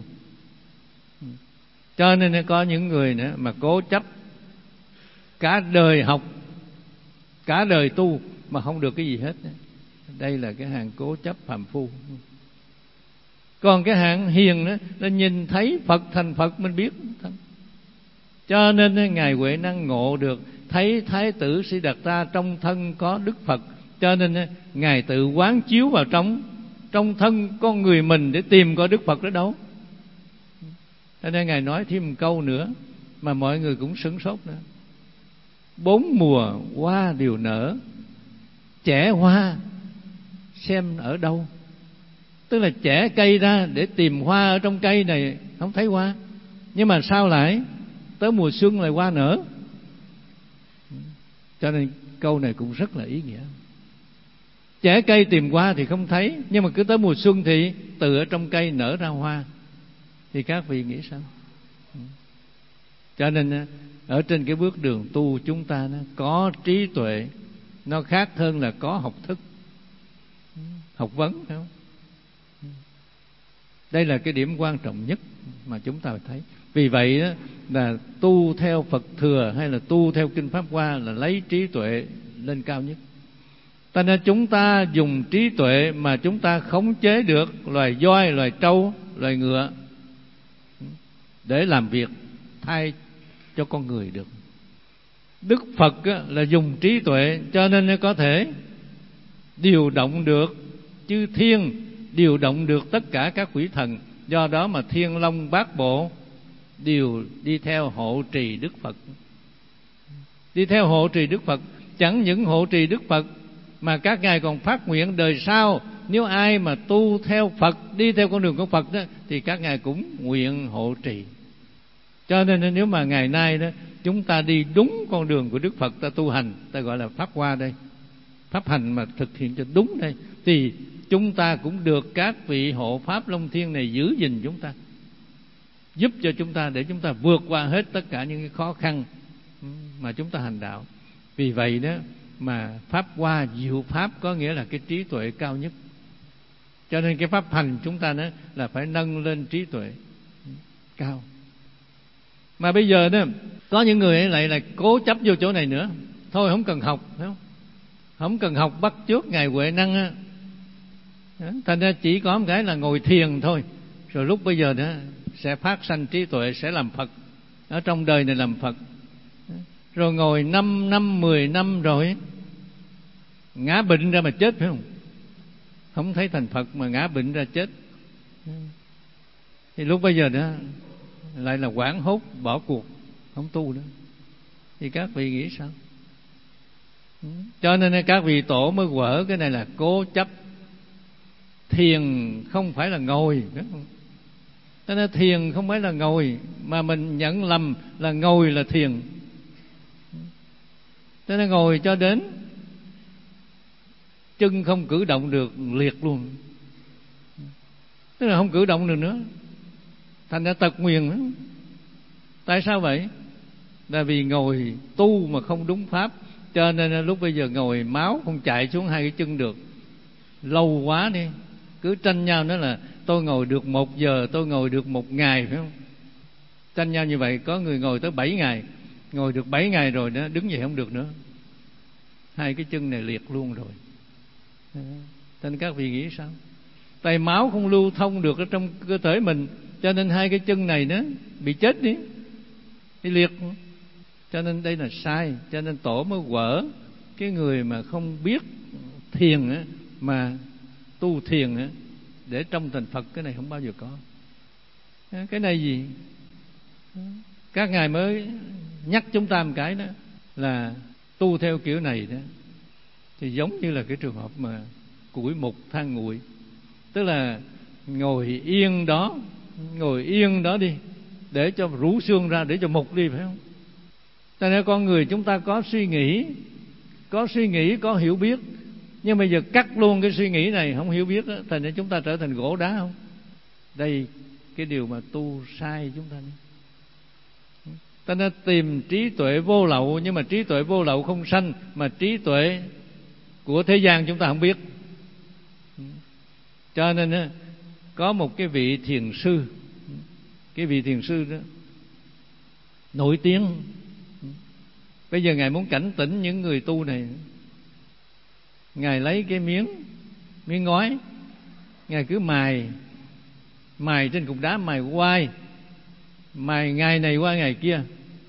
Cho nên có những người nữa mà cố chấp cả đời học, cả đời tu mà không được cái gì hết. Đây là cái hàng cố chấp phàm phu. Còn cái hạng hiền đó là nhìn thấy Phật thành Phật mình biết. Cho nên Ngài Huệ Năng ngộ được, thấy Thái tử Siddhartha trong thân có Đức Phật, cho nên Ngài tự quán chiếu vào trong trong thân con người mình để tìm coi Đức Phật ở đâu. Cho nên Ngài nói thêm một câu nữa mà mọi người cũng sửng sốt nữa: bốn mùa hoa đều nở, chẻ hoa xem ở đâu. Tức là chẻ cây ra để tìm hoa ở trong cây này, không thấy hoa. Nhưng mà sao lại tới mùa xuân lại hoa nở? Cho nên câu này cũng rất là ý nghĩa. Chẻ cây tìm hoa thì không thấy, nhưng mà cứ tới mùa xuân thì từ ở trong cây nở ra hoa. Thì các vị nghĩ sao? Cho nên ở trên cái bước đường tu chúng ta nó có trí tuệ, nó khác hơn là có học thức, học vấn, phải không? Đây là cái điểm quan trọng nhất mà chúng ta phải thấy. Vì vậy đó, là tu theo Phật thừa hay là tu theo Kinh Pháp Hoa là lấy trí tuệ lên cao nhất. Ta nên chúng ta dùng trí tuệ mà chúng ta khống chế được loài voi, loài trâu, loài ngựa để làm việc thay cho con người được. Đức Phật là dùng trí tuệ, cho nên có thể điều động được chư thiên, điều động được tất cả các quỷ thần. Do đó mà Thiên Long Bát Bộ đều đi theo hộ trì Đức Phật. Đi theo hộ trì Đức Phật. Chẳng những hộ trì Đức Phật mà các ngài còn phát nguyện đời sau, nếu ai mà tu theo Phật, đi theo con đường của Phật đó, thì các ngài cũng nguyện hộ trì. Cho nên nếu mà ngày nay đó chúng ta đi đúng con đường của Đức Phật, ta tu hành, ta gọi là Pháp Hoa đây, pháp hành mà thực hiện cho đúng đây, thì chúng ta cũng được các vị hộ Pháp Long Thiên này giữ gìn chúng ta, giúp cho chúng ta để chúng ta vượt qua hết tất cả những cái khó khăn mà chúng ta hành đạo. Vì vậy đó mà Pháp Hoa diệu Pháp có nghĩa là cái trí tuệ cao nhất. Cho nên cái pháp hành chúng ta đó là phải nâng lên trí tuệ cao. Mà bây giờ đó có những người ấy lại là cố chấp vô chỗ này nữa. Thôi không cần học, phải không? Không cần học bắt chước Ngài Huệ Năng á. Thành ra chỉ có một cái là ngồi thiền thôi, rồi lúc bây giờ đó sẽ phát sanh trí tuệ, sẽ làm Phật. Ở trong đời này làm Phật. Rồi ngồi năm năm, mười năm rồi ngã bệnh ra mà chết, phải không? Không thấy thành Phật mà ngã bệnh ra chết. Thì lúc bây giờ đó lại là hoảng hốt, bỏ cuộc, không tu nữa. Thì các vị nghĩ sao? Cho nên các vị tổ mới quở cái này là cố chấp. Thiền không phải là ngồi, phải không? Cho nên thiền không phải là ngồi, mà mình nhận lầm là ngồi là thiền. Cho nên ngồi cho đến chân không cử động được liệt luôn. tức là không cử động được nữa, thành ra tật nguyền nữa. Tại sao vậy? Là vì ngồi tu mà không đúng pháp, cho nên lúc bây giờ ngồi máu không chạy xuống hai cái chân được. Lâu quá đi, cứ tranh nhau nữa là tôi ngồi được một giờ, tôi ngồi được một ngày, phải không? Tranh nhau như vậy, có người ngồi tới bảy ngày, ngồi được bảy ngày rồi đó, đứng dậy không được nữa, hai cái chân này liệt luôn rồi. Nên các vị nghĩ sao? Tại máu không lưu thông được ở trong cơ thể mình, cho nên hai cái chân này nó bị chết đi, bị liệt. Cho nên đây là sai. Cho nên tổ mới quở cái người mà không biết thiền á, mà tu thiền á, để trong thành Phật, cái này không bao giờ có. Cái này gì? Các ngài mới nhắc chúng ta một cái đó là tu theo kiểu này đó thì giống như là cái trường hợp mà củi mục than nguội. Tức là ngồi yên đó, ngồi yên đó đi, để cho rũ xương ra, để cho mục đi, phải không? Cho nên con người chúng ta có suy nghĩ, có suy nghĩ, có hiểu biết, nhưng bây giờ cắt luôn cái suy nghĩ này, không hiểu biết đó, thành ra chúng ta trở thành gỗ đá không? Đây cái điều mà tu sai chúng ta. Ta nên tìm trí tuệ vô lậu, nhưng mà trí tuệ vô lậu không sanh, mà trí tuệ của thế gian chúng ta không biết. Cho nên có một cái vị thiền sư, cái vị thiền sư đó nổi tiếng. Bây giờ ngài muốn cảnh tỉnh những người tu này. Ngài lấy cái miếng miếng ngói, ngài cứ mài mài trên cục đá, mài hoài, mài ngày này qua ngày kia.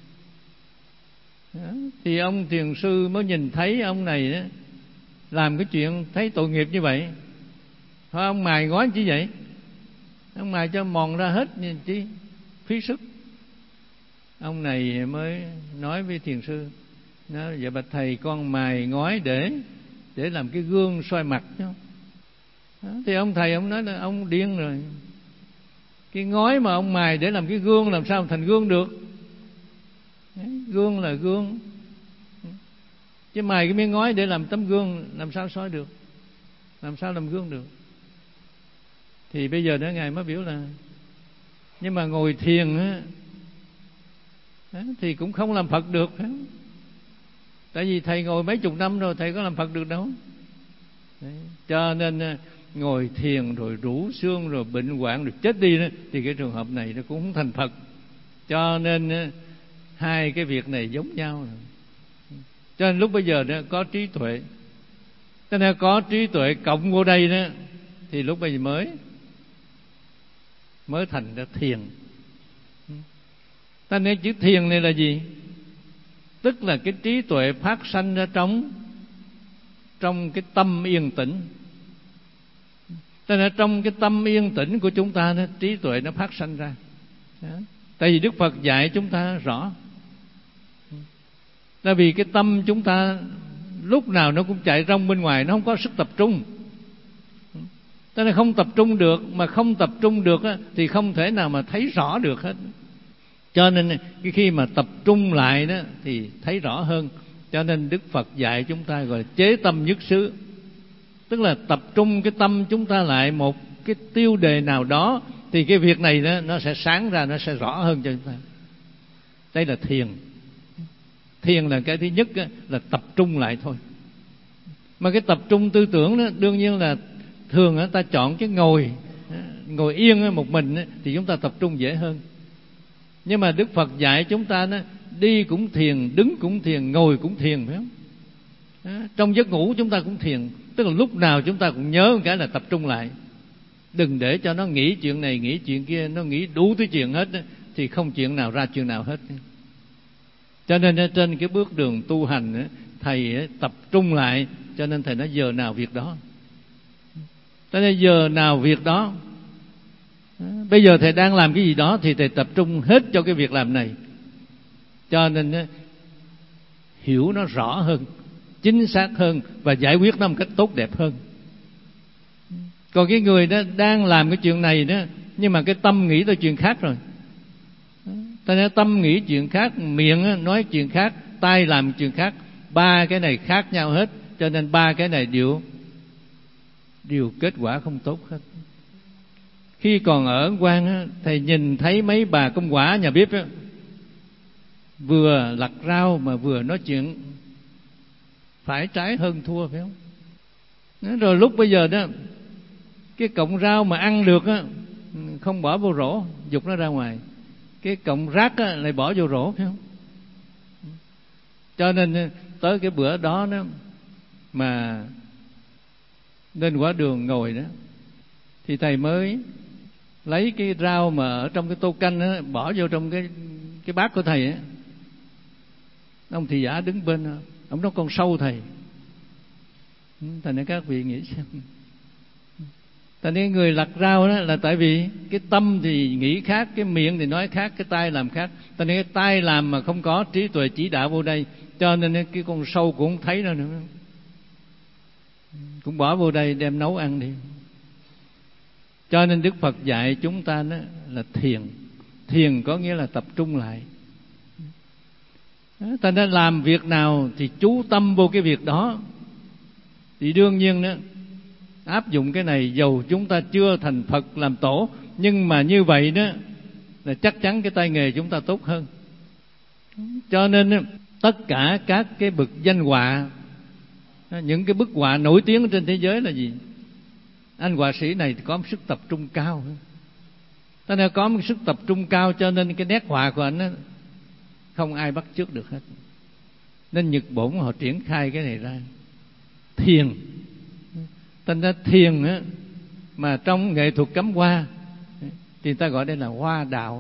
Đó. Thì ông thiền sư mới nhìn thấy ông này đó, làm cái chuyện thấy tội nghiệp như vậy. Thôi ông mài ngói chỉ vậy, ông mài cho mòn ra hết chứ phí sức. Ông này mới nói với thiền sư, nói dạ bạch thầy, con mài ngói để để làm cái gương soi mặt chứ. Đó. Thì ông thầy ông nói là ông điên rồi. Cái ngói mà ông mài để làm cái gương, làm sao thành gương được? Đấy, gương là gương, chứ mài cái miếng ngói để làm tấm gương làm sao soi được, làm sao làm gương được? Thì bây giờ đó ngài mới biểu là nhưng mà ngồi thiền á, thì cũng không làm Phật được. Tại vì thầy ngồi mấy chục năm rồi, thầy có làm Phật được đâu. Đấy. Cho nên ngồi thiền rồi rũ xương, rồi bệnh hoạn, rồi chết đi đó, thì cái trường hợp này nó cũng không thành Phật. Cho nên hai cái việc này giống nhau rồi. Cho nên lúc bây giờ đó có trí tuệ, cho nên có trí tuệ cộng vô đây đó, thì lúc bây giờ mới mới thành ra thiền. Ta nói chữ thiền này là gì? Tức là cái trí tuệ phát sanh ra trong trong cái tâm yên tĩnh. Cho nên trong cái tâm yên tĩnh của chúng ta đó, trí tuệ nó phát sanh ra. Đó. Tại vì Đức Phật dạy chúng ta rõ. Tại vì cái tâm chúng ta lúc nào nó cũng chạy rong bên ngoài, nó không có sức tập trung. Cho nên không tập trung được, mà không tập trung được á, thì không thể nào mà thấy rõ được hết. Cho nên cái khi mà tập trung lại đó thì thấy rõ hơn. Cho nên Đức Phật dạy chúng ta gọi là chế tâm nhất xứ. Tức là tập trung cái tâm chúng ta lại một cái tiêu đề nào đó, thì cái việc này đó, nó sẽ sáng ra, nó sẽ rõ hơn cho chúng ta. Đây là thiền. Thiền là cái thứ nhất đó, là tập trung lại thôi. Mà cái tập trung tư tưởng đó, đương nhiên là thường đó, ta chọn cái ngồi ngồi yên một mình đó, thì chúng ta tập trung dễ hơn. Nhưng mà Đức Phật dạy chúng ta đó, đi cũng thiền, đứng cũng thiền, ngồi cũng thiền, phải không? Đó, trong giấc ngủ chúng ta cũng thiền. Tức là lúc nào chúng ta cũng nhớ một cái là tập trung lại. Đừng để cho nó nghĩ chuyện này, nghĩ chuyện kia, nó nghĩ đủ thứ chuyện hết đó, thì không chuyện nào ra chuyện nào hết. Cho nên trên cái bước đường tu hành đó, thầy tập trung lại, cho nên thầy nói giờ nào việc đó. Cho nên giờ nào việc đó. Bây giờ thầy đang làm cái gì đó thì thầy tập trung hết cho cái việc làm này. Cho nên hiểu nó rõ hơn, chính xác hơn, và giải quyết nó một cách tốt đẹp hơn. Còn cái người đó đang làm cái chuyện này đó, nhưng mà cái tâm nghĩ tới chuyện khác rồi. Cho nên tâm nghĩ chuyện khác, miệng nói chuyện khác, tay làm chuyện khác. Ba cái này khác nhau hết. Cho nên ba cái này đều đều kết quả không tốt hết. Khi còn ở Ấn Quang á, thầy nhìn thấy mấy bà công quả nhà bếp á, vừa lặt rau mà vừa nói chuyện phải trái hơn thua, phải không? Rồi lúc bây giờ đó, cái cọng rau mà ăn được á, không bỏ vô rổ, giục nó ra ngoài. Cái cọng rác á, lại bỏ vô rổ, phải không? Cho nên tới cái bữa đó đó mà lên quả đường ngồi đó, thì thầy mới lấy cái rau mà ở trong cái tô canh đó, bỏ vô trong cái cái bát của thầy á. Ông thị giả đứng bên đó, ông nói con sâu thầy. Thành nên các vị nghĩ xem, thành nên người lặt rau đó là tại vì cái tâm thì nghĩ khác, cái miệng thì nói khác, cái tay làm khác. Thành nên cái tay làm mà không có trí tuệ chỉ đạo vô đây, cho nên cái con sâu cũng không thấy nó nữa, cũng bỏ vô đây đem nấu ăn đi. Cho nên Đức Phật dạy chúng ta đó là thiền. Thiền có nghĩa là tập trung lại. Ta nên làm việc nào thì chú tâm vô cái việc đó. Thì đương nhiên đó, áp dụng cái này dầu chúng ta chưa thành Phật làm tổ, nhưng mà như vậy đó là chắc chắn cái tay nghề chúng ta tốt hơn. Cho nên tất cả các cái bậc danh họa, những cái bức họa nổi tiếng trên thế giới là gì? Anh họa sĩ này có một sức tập trung cao. Cho nên có một sức tập trung cao, cho nên cái nét họa của anh đó, không ai bắt chước được hết. Nên Nhật Bổn họ triển khai cái này ra. Thiền. Thành ra thiền á, mà trong nghệ thuật cắm hoa thì ta gọi đây là hoa đạo.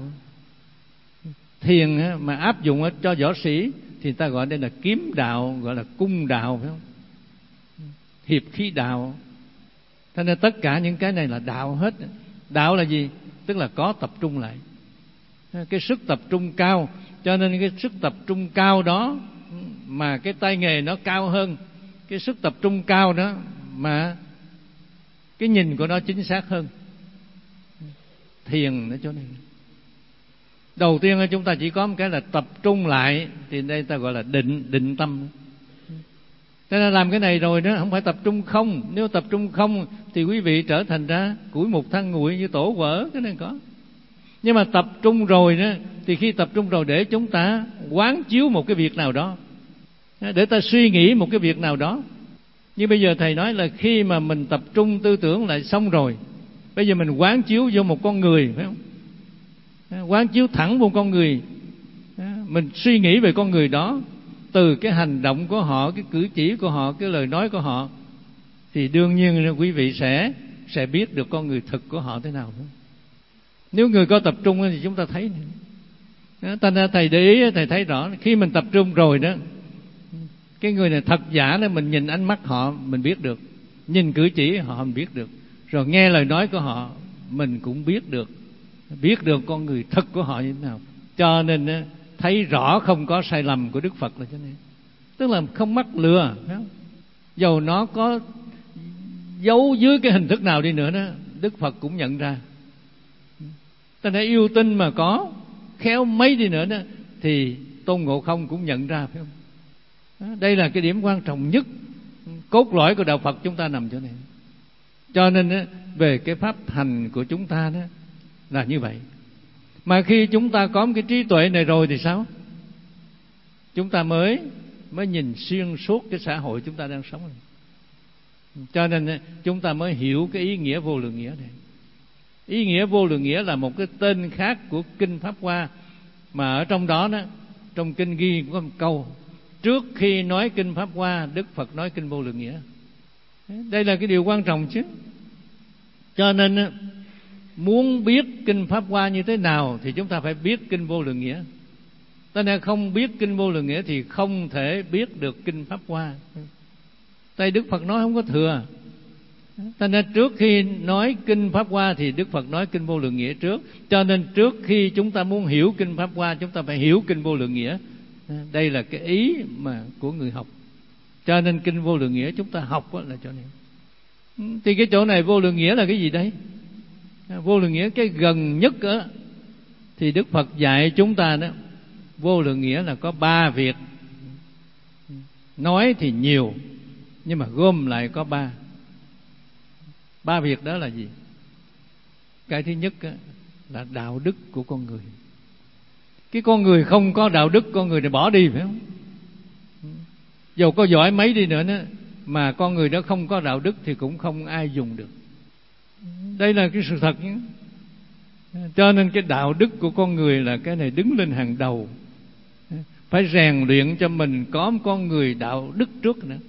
Thiền á, mà áp dụng cho võ sĩ thì ta gọi đây là kiếm đạo, gọi là cung đạo, phải không? Hiệp khí đạo. Thế nên tất cả những cái này là đạo hết. Đạo là gì? Tức là có tập trung lại, cái sức tập trung cao. Cho nên cái sức tập trung cao đó mà cái tay nghề nó cao hơn, cái sức tập trung cao đó mà cái nhìn của nó chính xác hơn. Thiền ở chỗ này. Đầu tiên chúng ta chỉ có một cái là tập trung lại, thì đây ta gọi là định, định tâm. Thế nên làm cái này rồi đó, không phải tập trung không. Nếu tập trung không thì quý vị trở thành ra củi mục than nguội như tổ vỡ, cái này có. Nhưng mà tập trung rồi đó, thì khi tập trung rồi để chúng ta quán chiếu một cái việc nào đó, để ta suy nghĩ một cái việc nào đó. Như bây giờ thầy nói là khi mà mình tập trung tư tưởng lại xong rồi, bây giờ mình quán chiếu vô một con người, phải không? Quán chiếu thẳng vô con người, mình suy nghĩ về con người đó, từ cái hành động của họ, cái cử chỉ của họ, cái lời nói của họ, thì đương nhiên quý vị sẽ sẽ biết được con người thực của họ thế nào. Nếu người có tập trung thì chúng ta thấy. Thành ra thầy để ý, thầy thấy rõ khi mình tập trung rồi đó, cái người này thật giả đó, mình nhìn ánh mắt họ mình biết được, nhìn cử chỉ họ mình biết được, rồi nghe lời nói của họ mình cũng biết được, biết được con người thật của họ như thế nào. Cho nên thấy rõ không có sai lầm của Đức Phật là thế này. Tức là không mắc lừa, phải không? Dầu nó có giấu dưới cái hình thức nào đi nữa đó, Đức Phật cũng nhận ra. Ta nói yêu tinh mà có khéo mấy đi nữa đó, thì Tôn Ngộ Không cũng nhận ra, phải không? Đây là cái điểm quan trọng nhất, cốt lõi của đạo Phật chúng ta nằm chỗ này. Cho nên về cái pháp hành của chúng ta đó là như vậy. Mà khi chúng ta có một cái trí tuệ này rồi thì sao? Chúng ta mới mới nhìn xuyên suốt cái xã hội chúng ta đang sống này. Cho nên chúng ta mới hiểu cái ý nghĩa vô lượng nghĩa này. Ý nghĩa vô lượng nghĩa là một cái tên khác của Kinh Pháp Hoa, mà ở trong đó đó, trong kinh ghi có một câu: trước khi nói Kinh Pháp Hoa, Đức Phật nói Kinh Vô Lượng Nghĩa. Đây là cái điều quan trọng chứ. Cho nên muốn biết Kinh Pháp Hoa như thế nào thì chúng ta phải biết Kinh Vô Lượng Nghĩa. Cho nên không biết Kinh Vô Lượng Nghĩa thì không thể biết được Kinh Pháp Hoa. Tại Đức Phật nói không có thừa. Cho nên trước khi nói Kinh Pháp Hoa thì Đức Phật nói Kinh Vô Lượng Nghĩa trước. Cho nên trước khi chúng ta muốn hiểu Kinh Pháp Hoa, chúng ta phải hiểu Kinh Vô Lượng Nghĩa. Đây là cái ý mà của người học. Cho nên Kinh Vô Lượng Nghĩa chúng ta học là chỗ này. Thì cái chỗ này Vô Lượng Nghĩa là cái gì đấy? Vô Lượng Nghĩa cái gần nhất đó, thì Đức Phật dạy chúng ta đó, Vô Lượng Nghĩa là có ba việc. Nói thì nhiều, nhưng mà gom lại có ba. Ba việc đó là gì? Cái thứ nhất á, là đạo đức của con người. Cái con người không có đạo đức, con người này bỏ đi, phải không? Dầu có giỏi mấy đi nữa đó, mà con người đó không có đạo đức thì cũng không ai dùng được. Đây là cái sự thật nhé. Cho nên cái đạo đức của con người là cái này đứng lên hàng đầu. Phải rèn luyện cho mình có một con người đạo đức trước nữa.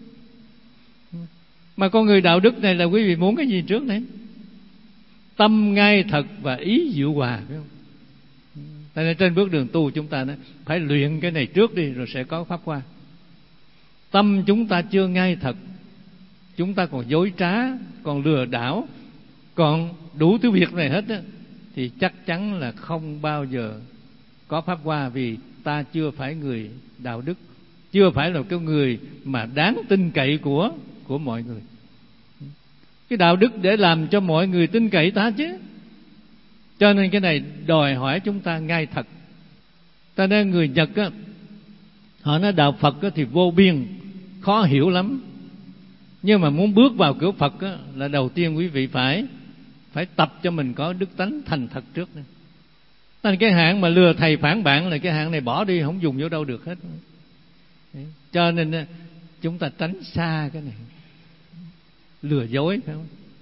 Mà con người đạo đức này là quý vị muốn cái gì trước này? Tâm ngay thật và ý diệu hòa, phải không? Tại trên bước đường tu chúng ta nói, phải luyện cái này trước đi rồi sẽ có pháp hoa. Tâm chúng ta chưa ngay thật, chúng ta còn dối trá, còn lừa đảo, còn đủ thứ việc này hết á, thì chắc chắn là không bao giờ có pháp hoa. Vì ta chưa phải người đạo đức, chưa phải là cái người mà đáng tin cậy của của mọi người. Cái đạo đức để làm cho mọi người tin cậy ta chứ. Cho nên cái này đòi hỏi chúng ta ngay thật. Ta nên người Nhật á, họ nói đạo Phật á thì vô biên, khó hiểu lắm. Nhưng mà muốn bước vào cửa Phật á, là đầu tiên quý vị phải phải tập cho mình có đức tánh thành thật trước nữa. Nên cái hạng mà lừa thầy phản bạn là cái hạng này bỏ đi, không dùng vô đâu được hết. Cho nên chúng ta tránh xa cái này. Lừa dối, phải không?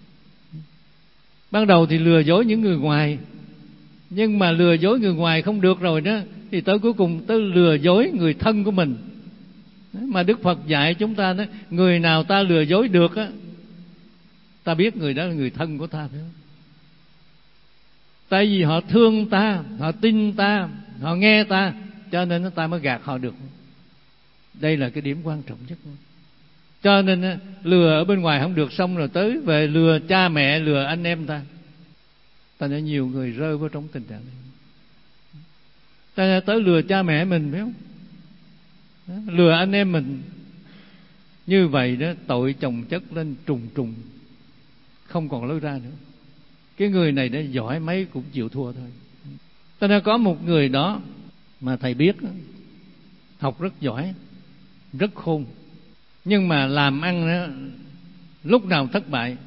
Ban đầu thì lừa dối những người ngoài, nhưng mà lừa dối người ngoài không được rồi đó, thì tới cuối cùng tới lừa dối người thân của mình. Mà Đức Phật dạy chúng ta đó, người nào ta lừa dối được á, ta biết người đó là người thân của ta, phải không? Tại vì họ thương ta, họ tin ta, họ nghe ta, cho nên ta mới gạt họ được. Đây là cái điểm quan trọng nhất. Cho nên lừa ở bên ngoài không được, xong rồi tới về lừa cha mẹ, lừa anh em ta. Ta nói nhiều người rơi vào trong tình trạng này. Ta nói tới lừa cha mẹ mình, phải không? Lừa anh em mình. Như vậy đó, tội chồng chất lên trùng trùng, không còn lối ra nữa. Cái người này đã giỏi mấy cũng chịu thua thôi. Ta nói có một người đó mà thầy biết, học rất giỏi, rất khôn, nhưng mà làm ăn đó, lúc nào thất bại.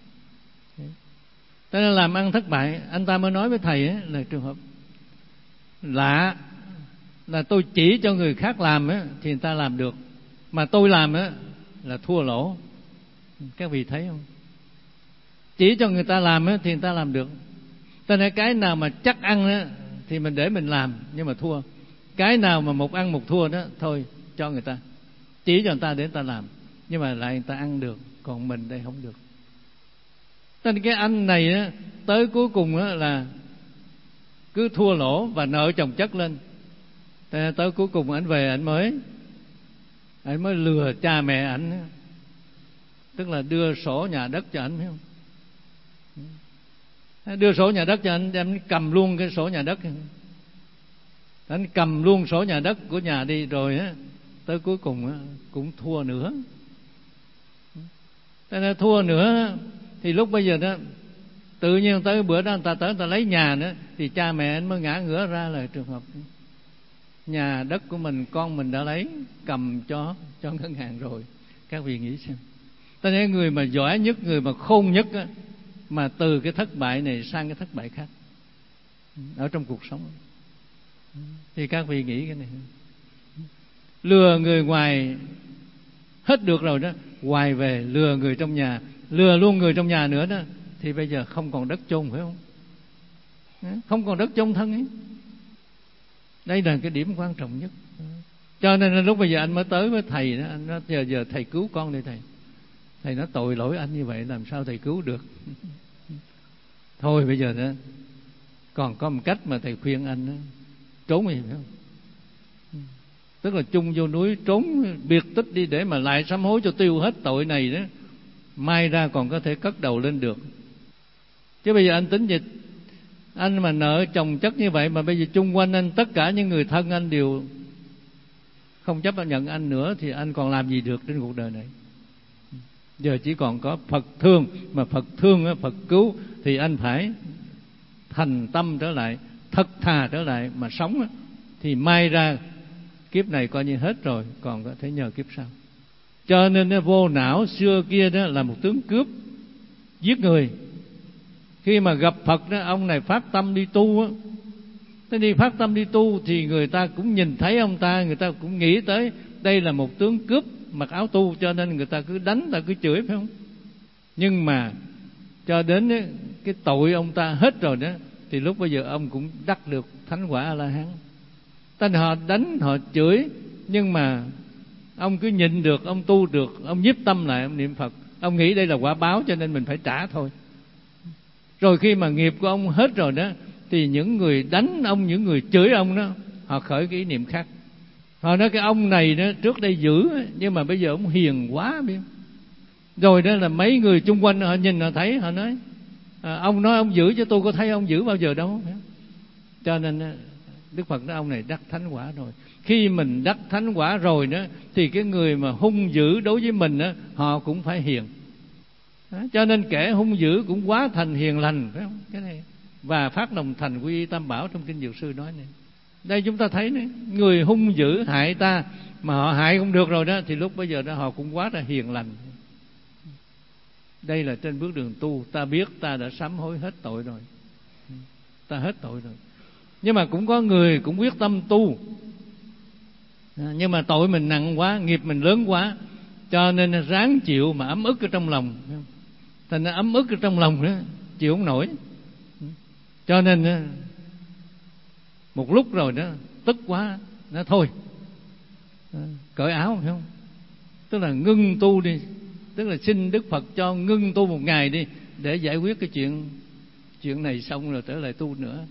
Ta nói làm ăn thất bại, anh ta mới nói với thầy ấy, là trường hợp lạ là tôi chỉ cho người khác làm ấy, thì người ta làm được, mà tôi làm ấy, là thua lỗ. Các vị thấy không? Chỉ cho người ta làm ấy, thì người ta làm được. Ta nói cái nào mà chắc ăn ấy, thì mình để mình làm, nhưng mà thua. Cái nào mà một ăn một thua đó, thôi cho người ta, chỉ cho người ta để người ta làm, nhưng mà lại người ta ăn được, còn mình đây không được. Nên cái anh này á, tới cuối cùng á, là cứ thua lỗ và nợ chồng chất lên. Tới cuối cùng anh về, anh mới anh mới lừa cha mẹ ảnh, tức là đưa sổ nhà đất cho anh, phải không? Đưa sổ nhà đất cho anh, anh cầm luôn cái sổ nhà đất, anh cầm luôn sổ nhà đất của nhà đi, rồi á, tới cuối cùng á, cũng thua nữa. Thế thua nữa thì lúc bây giờ đó, tự nhiên tới bữa đó người ta tới người ta lấy nhà nữa, thì cha mẹ anh mới ngã ngửa ra là trường hợp nhà đất của mình con mình đã lấy, cầm cho cho ngân hàng rồi. Các vị nghĩ xem. Ta nói người mà giỏi nhất, người mà khôn nhất á, mà từ cái thất bại này sang cái thất bại khác ở trong cuộc sống, thì các vị nghĩ cái này. Lừa người ngoài hết được rồi đó, hoài về lừa người trong nhà, lừa luôn người trong nhà nữa đó, thì bây giờ không còn đất chôn, phải không? Không còn đất chôn thân ấy. Đây là cái điểm quan trọng nhất. Cho nên lúc bây giờ anh mới tới với thầy đó, anh nói giờ giờ thầy cứu con đi thầy. Thầy nói tội lỗi anh như vậy làm sao thầy cứu được. Thôi bây giờ đó, còn có một cách mà thầy khuyên anh đó, trốn đi, phải không? Tức là chung vô núi trốn biệt tích đi, để mà lại sám hối cho tiêu hết tội này đó, mai ra còn có thể cất đầu lên được. Chứ bây giờ anh tính vậy, anh mà nợ chồng chất như vậy, mà bây giờ chung quanh anh tất cả những người thân anh đều không chấp nhận anh nữa, thì anh còn làm gì được trên cuộc đời này. Giờ chỉ còn có Phật thương, mà Phật thương Phật cứu, thì anh phải thành tâm trở lại, thật thà trở lại mà sống, thì mai ra kiếp này coi như hết rồi, còn có thể nhờ kiếp sau. Cho nên vô não xưa kia đó là một tướng cướp giết người, Khi mà gặp Phật đó, ông này phát tâm đi tu á, nó đi phát tâm đi tu thì người ta cũng nhìn thấy ông ta, người ta cũng nghĩ tới đây là một tướng cướp mặc áo tu, cho nên người ta cứ đánh, người ta cứ chửi, phải không? Nhưng mà cho đến cái tội ông ta hết rồi đó, thì lúc bây giờ ông cũng đắc được thánh quả A La Hán. Tên họ đánh, họ chửi, nhưng mà ông cứ nhìn được, ông tu được, ông nhiếp tâm lại, ông niệm Phật, ông nghĩ đây là quả báo cho nên mình phải trả thôi. Rồi khi mà nghiệp của ông hết rồi đó, thì những người đánh ông, những người chửi ông đó, họ khởi cái ý niệm khác. Họ nói cái ông này đó trước đây dữ, nhưng mà bây giờ ông hiền quá biết. Rồi đó là mấy người chung quanh họ nhìn họ thấy, họ nói à, ông nói ông dữ chứ tôi có thấy ông dữ bao giờ đâu. Cho nên Đức Phật nói ông này đắc thánh quả rồi. Khi mình đắc thánh quả rồi đó, thì cái người mà hung dữ đối với mình đó, họ cũng phải hiền. Đó, cho nên kẻ hung dữ cũng quá thành hiền lành, phải không? Cái này và phát lòng thành quy y tam bảo trong kinh Dược Sư nói này. Đây chúng ta thấy này, người hung dữ hại ta mà họ hại không được rồi đó, thì lúc bây giờ đó họ cũng quá là hiền lành. Đây là trên bước đường tu, ta biết ta đã sám hối hết tội rồi, ta hết tội rồi. Nhưng mà cũng có người cũng quyết tâm tu, nhưng mà tội mình nặng quá, nghiệp mình lớn quá, cho nên ráng chịu mà ấm ức ở trong lòng. Thành ra ấm ức ở trong lòng đó, chịu không nổi. Cho nên một lúc rồi đó, tức quá, nó thôi cởi áo, phải không? Tức là ngưng tu đi, tức là xin Đức Phật cho ngưng tu một ngày đi, để giải quyết cái chuyện chuyện này xong rồi trở lại tu nữa.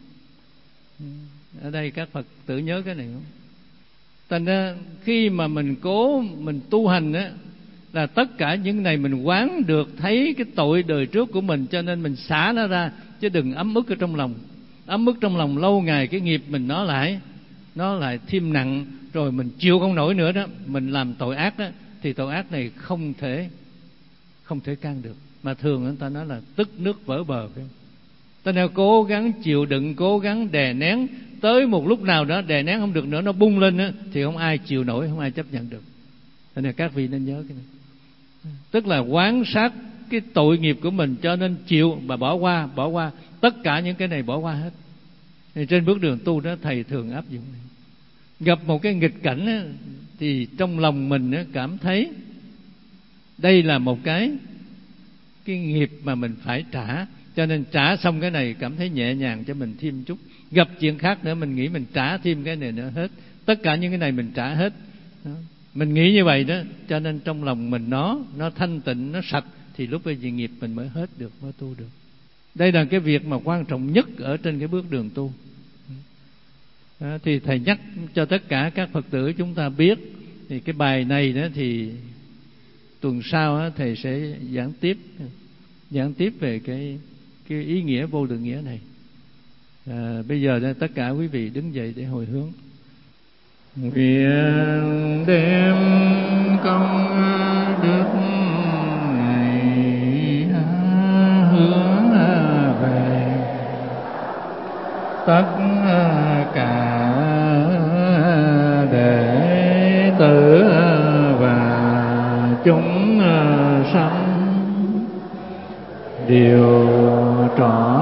Ở đây các Phật tử nhớ cái này không? Thành ra khi mà mình cố mình tu hành á, là tất cả những này mình quán được thấy cái tội đời trước của mình, cho nên mình xả nó ra, chứ đừng ấm ức ở trong lòng. Ấm ức trong lòng lâu ngày cái nghiệp mình nó lại nó lại thêm nặng, rồi mình chịu không nổi nữa đó, mình làm tội ác đó, thì tội ác này không thể không thể can được, mà thường người ta nói là tức nước vỡ bờ, phải không? Ta nên cố gắng chịu đựng, cố gắng đè nén, tới một lúc nào đó đè nén không được nữa, nó bung lên đó, thì không ai chịu nổi, không ai chấp nhận được. Cho nên các vị nên nhớ cái này, tức là quán sát cái tội nghiệp của mình, cho nên chịu và bỏ qua, bỏ qua tất cả những cái này, bỏ qua hết. Thì trên bước đường tu đó thầy thường áp dụng này. Gặp một cái nghịch cảnh đó, thì trong lòng mình đó, cảm thấy đây là một cái cái nghiệp mà mình phải trả, cho nên trả xong cái này cảm thấy nhẹ nhàng cho mình thêm chút. Gặp chuyện khác nữa mình nghĩ mình trả thêm cái này nữa hết, tất cả những cái này mình trả hết đó. Mình nghĩ như vậy đó, cho nên trong lòng mình nó nó thanh tịnh, nó sạch, thì lúc bây giờ nghiệp mình mới hết được, mới tu được. Đây là cái việc mà quan trọng nhất ở trên cái bước đường tu. Đó, thì thầy nhắc cho tất cả các Phật tử chúng ta biết. Thì cái bài này đó thì tuần sau đó, thầy sẽ giảng tiếp giảng tiếp về cái cái ý nghĩa vô lượng nghĩa này. À, bây giờ đó, tất cả quý vị đứng dậy để hồi hướng. Nguyện đem công đức này hướng về tất cả đệ tử và chúng sanh đều trọn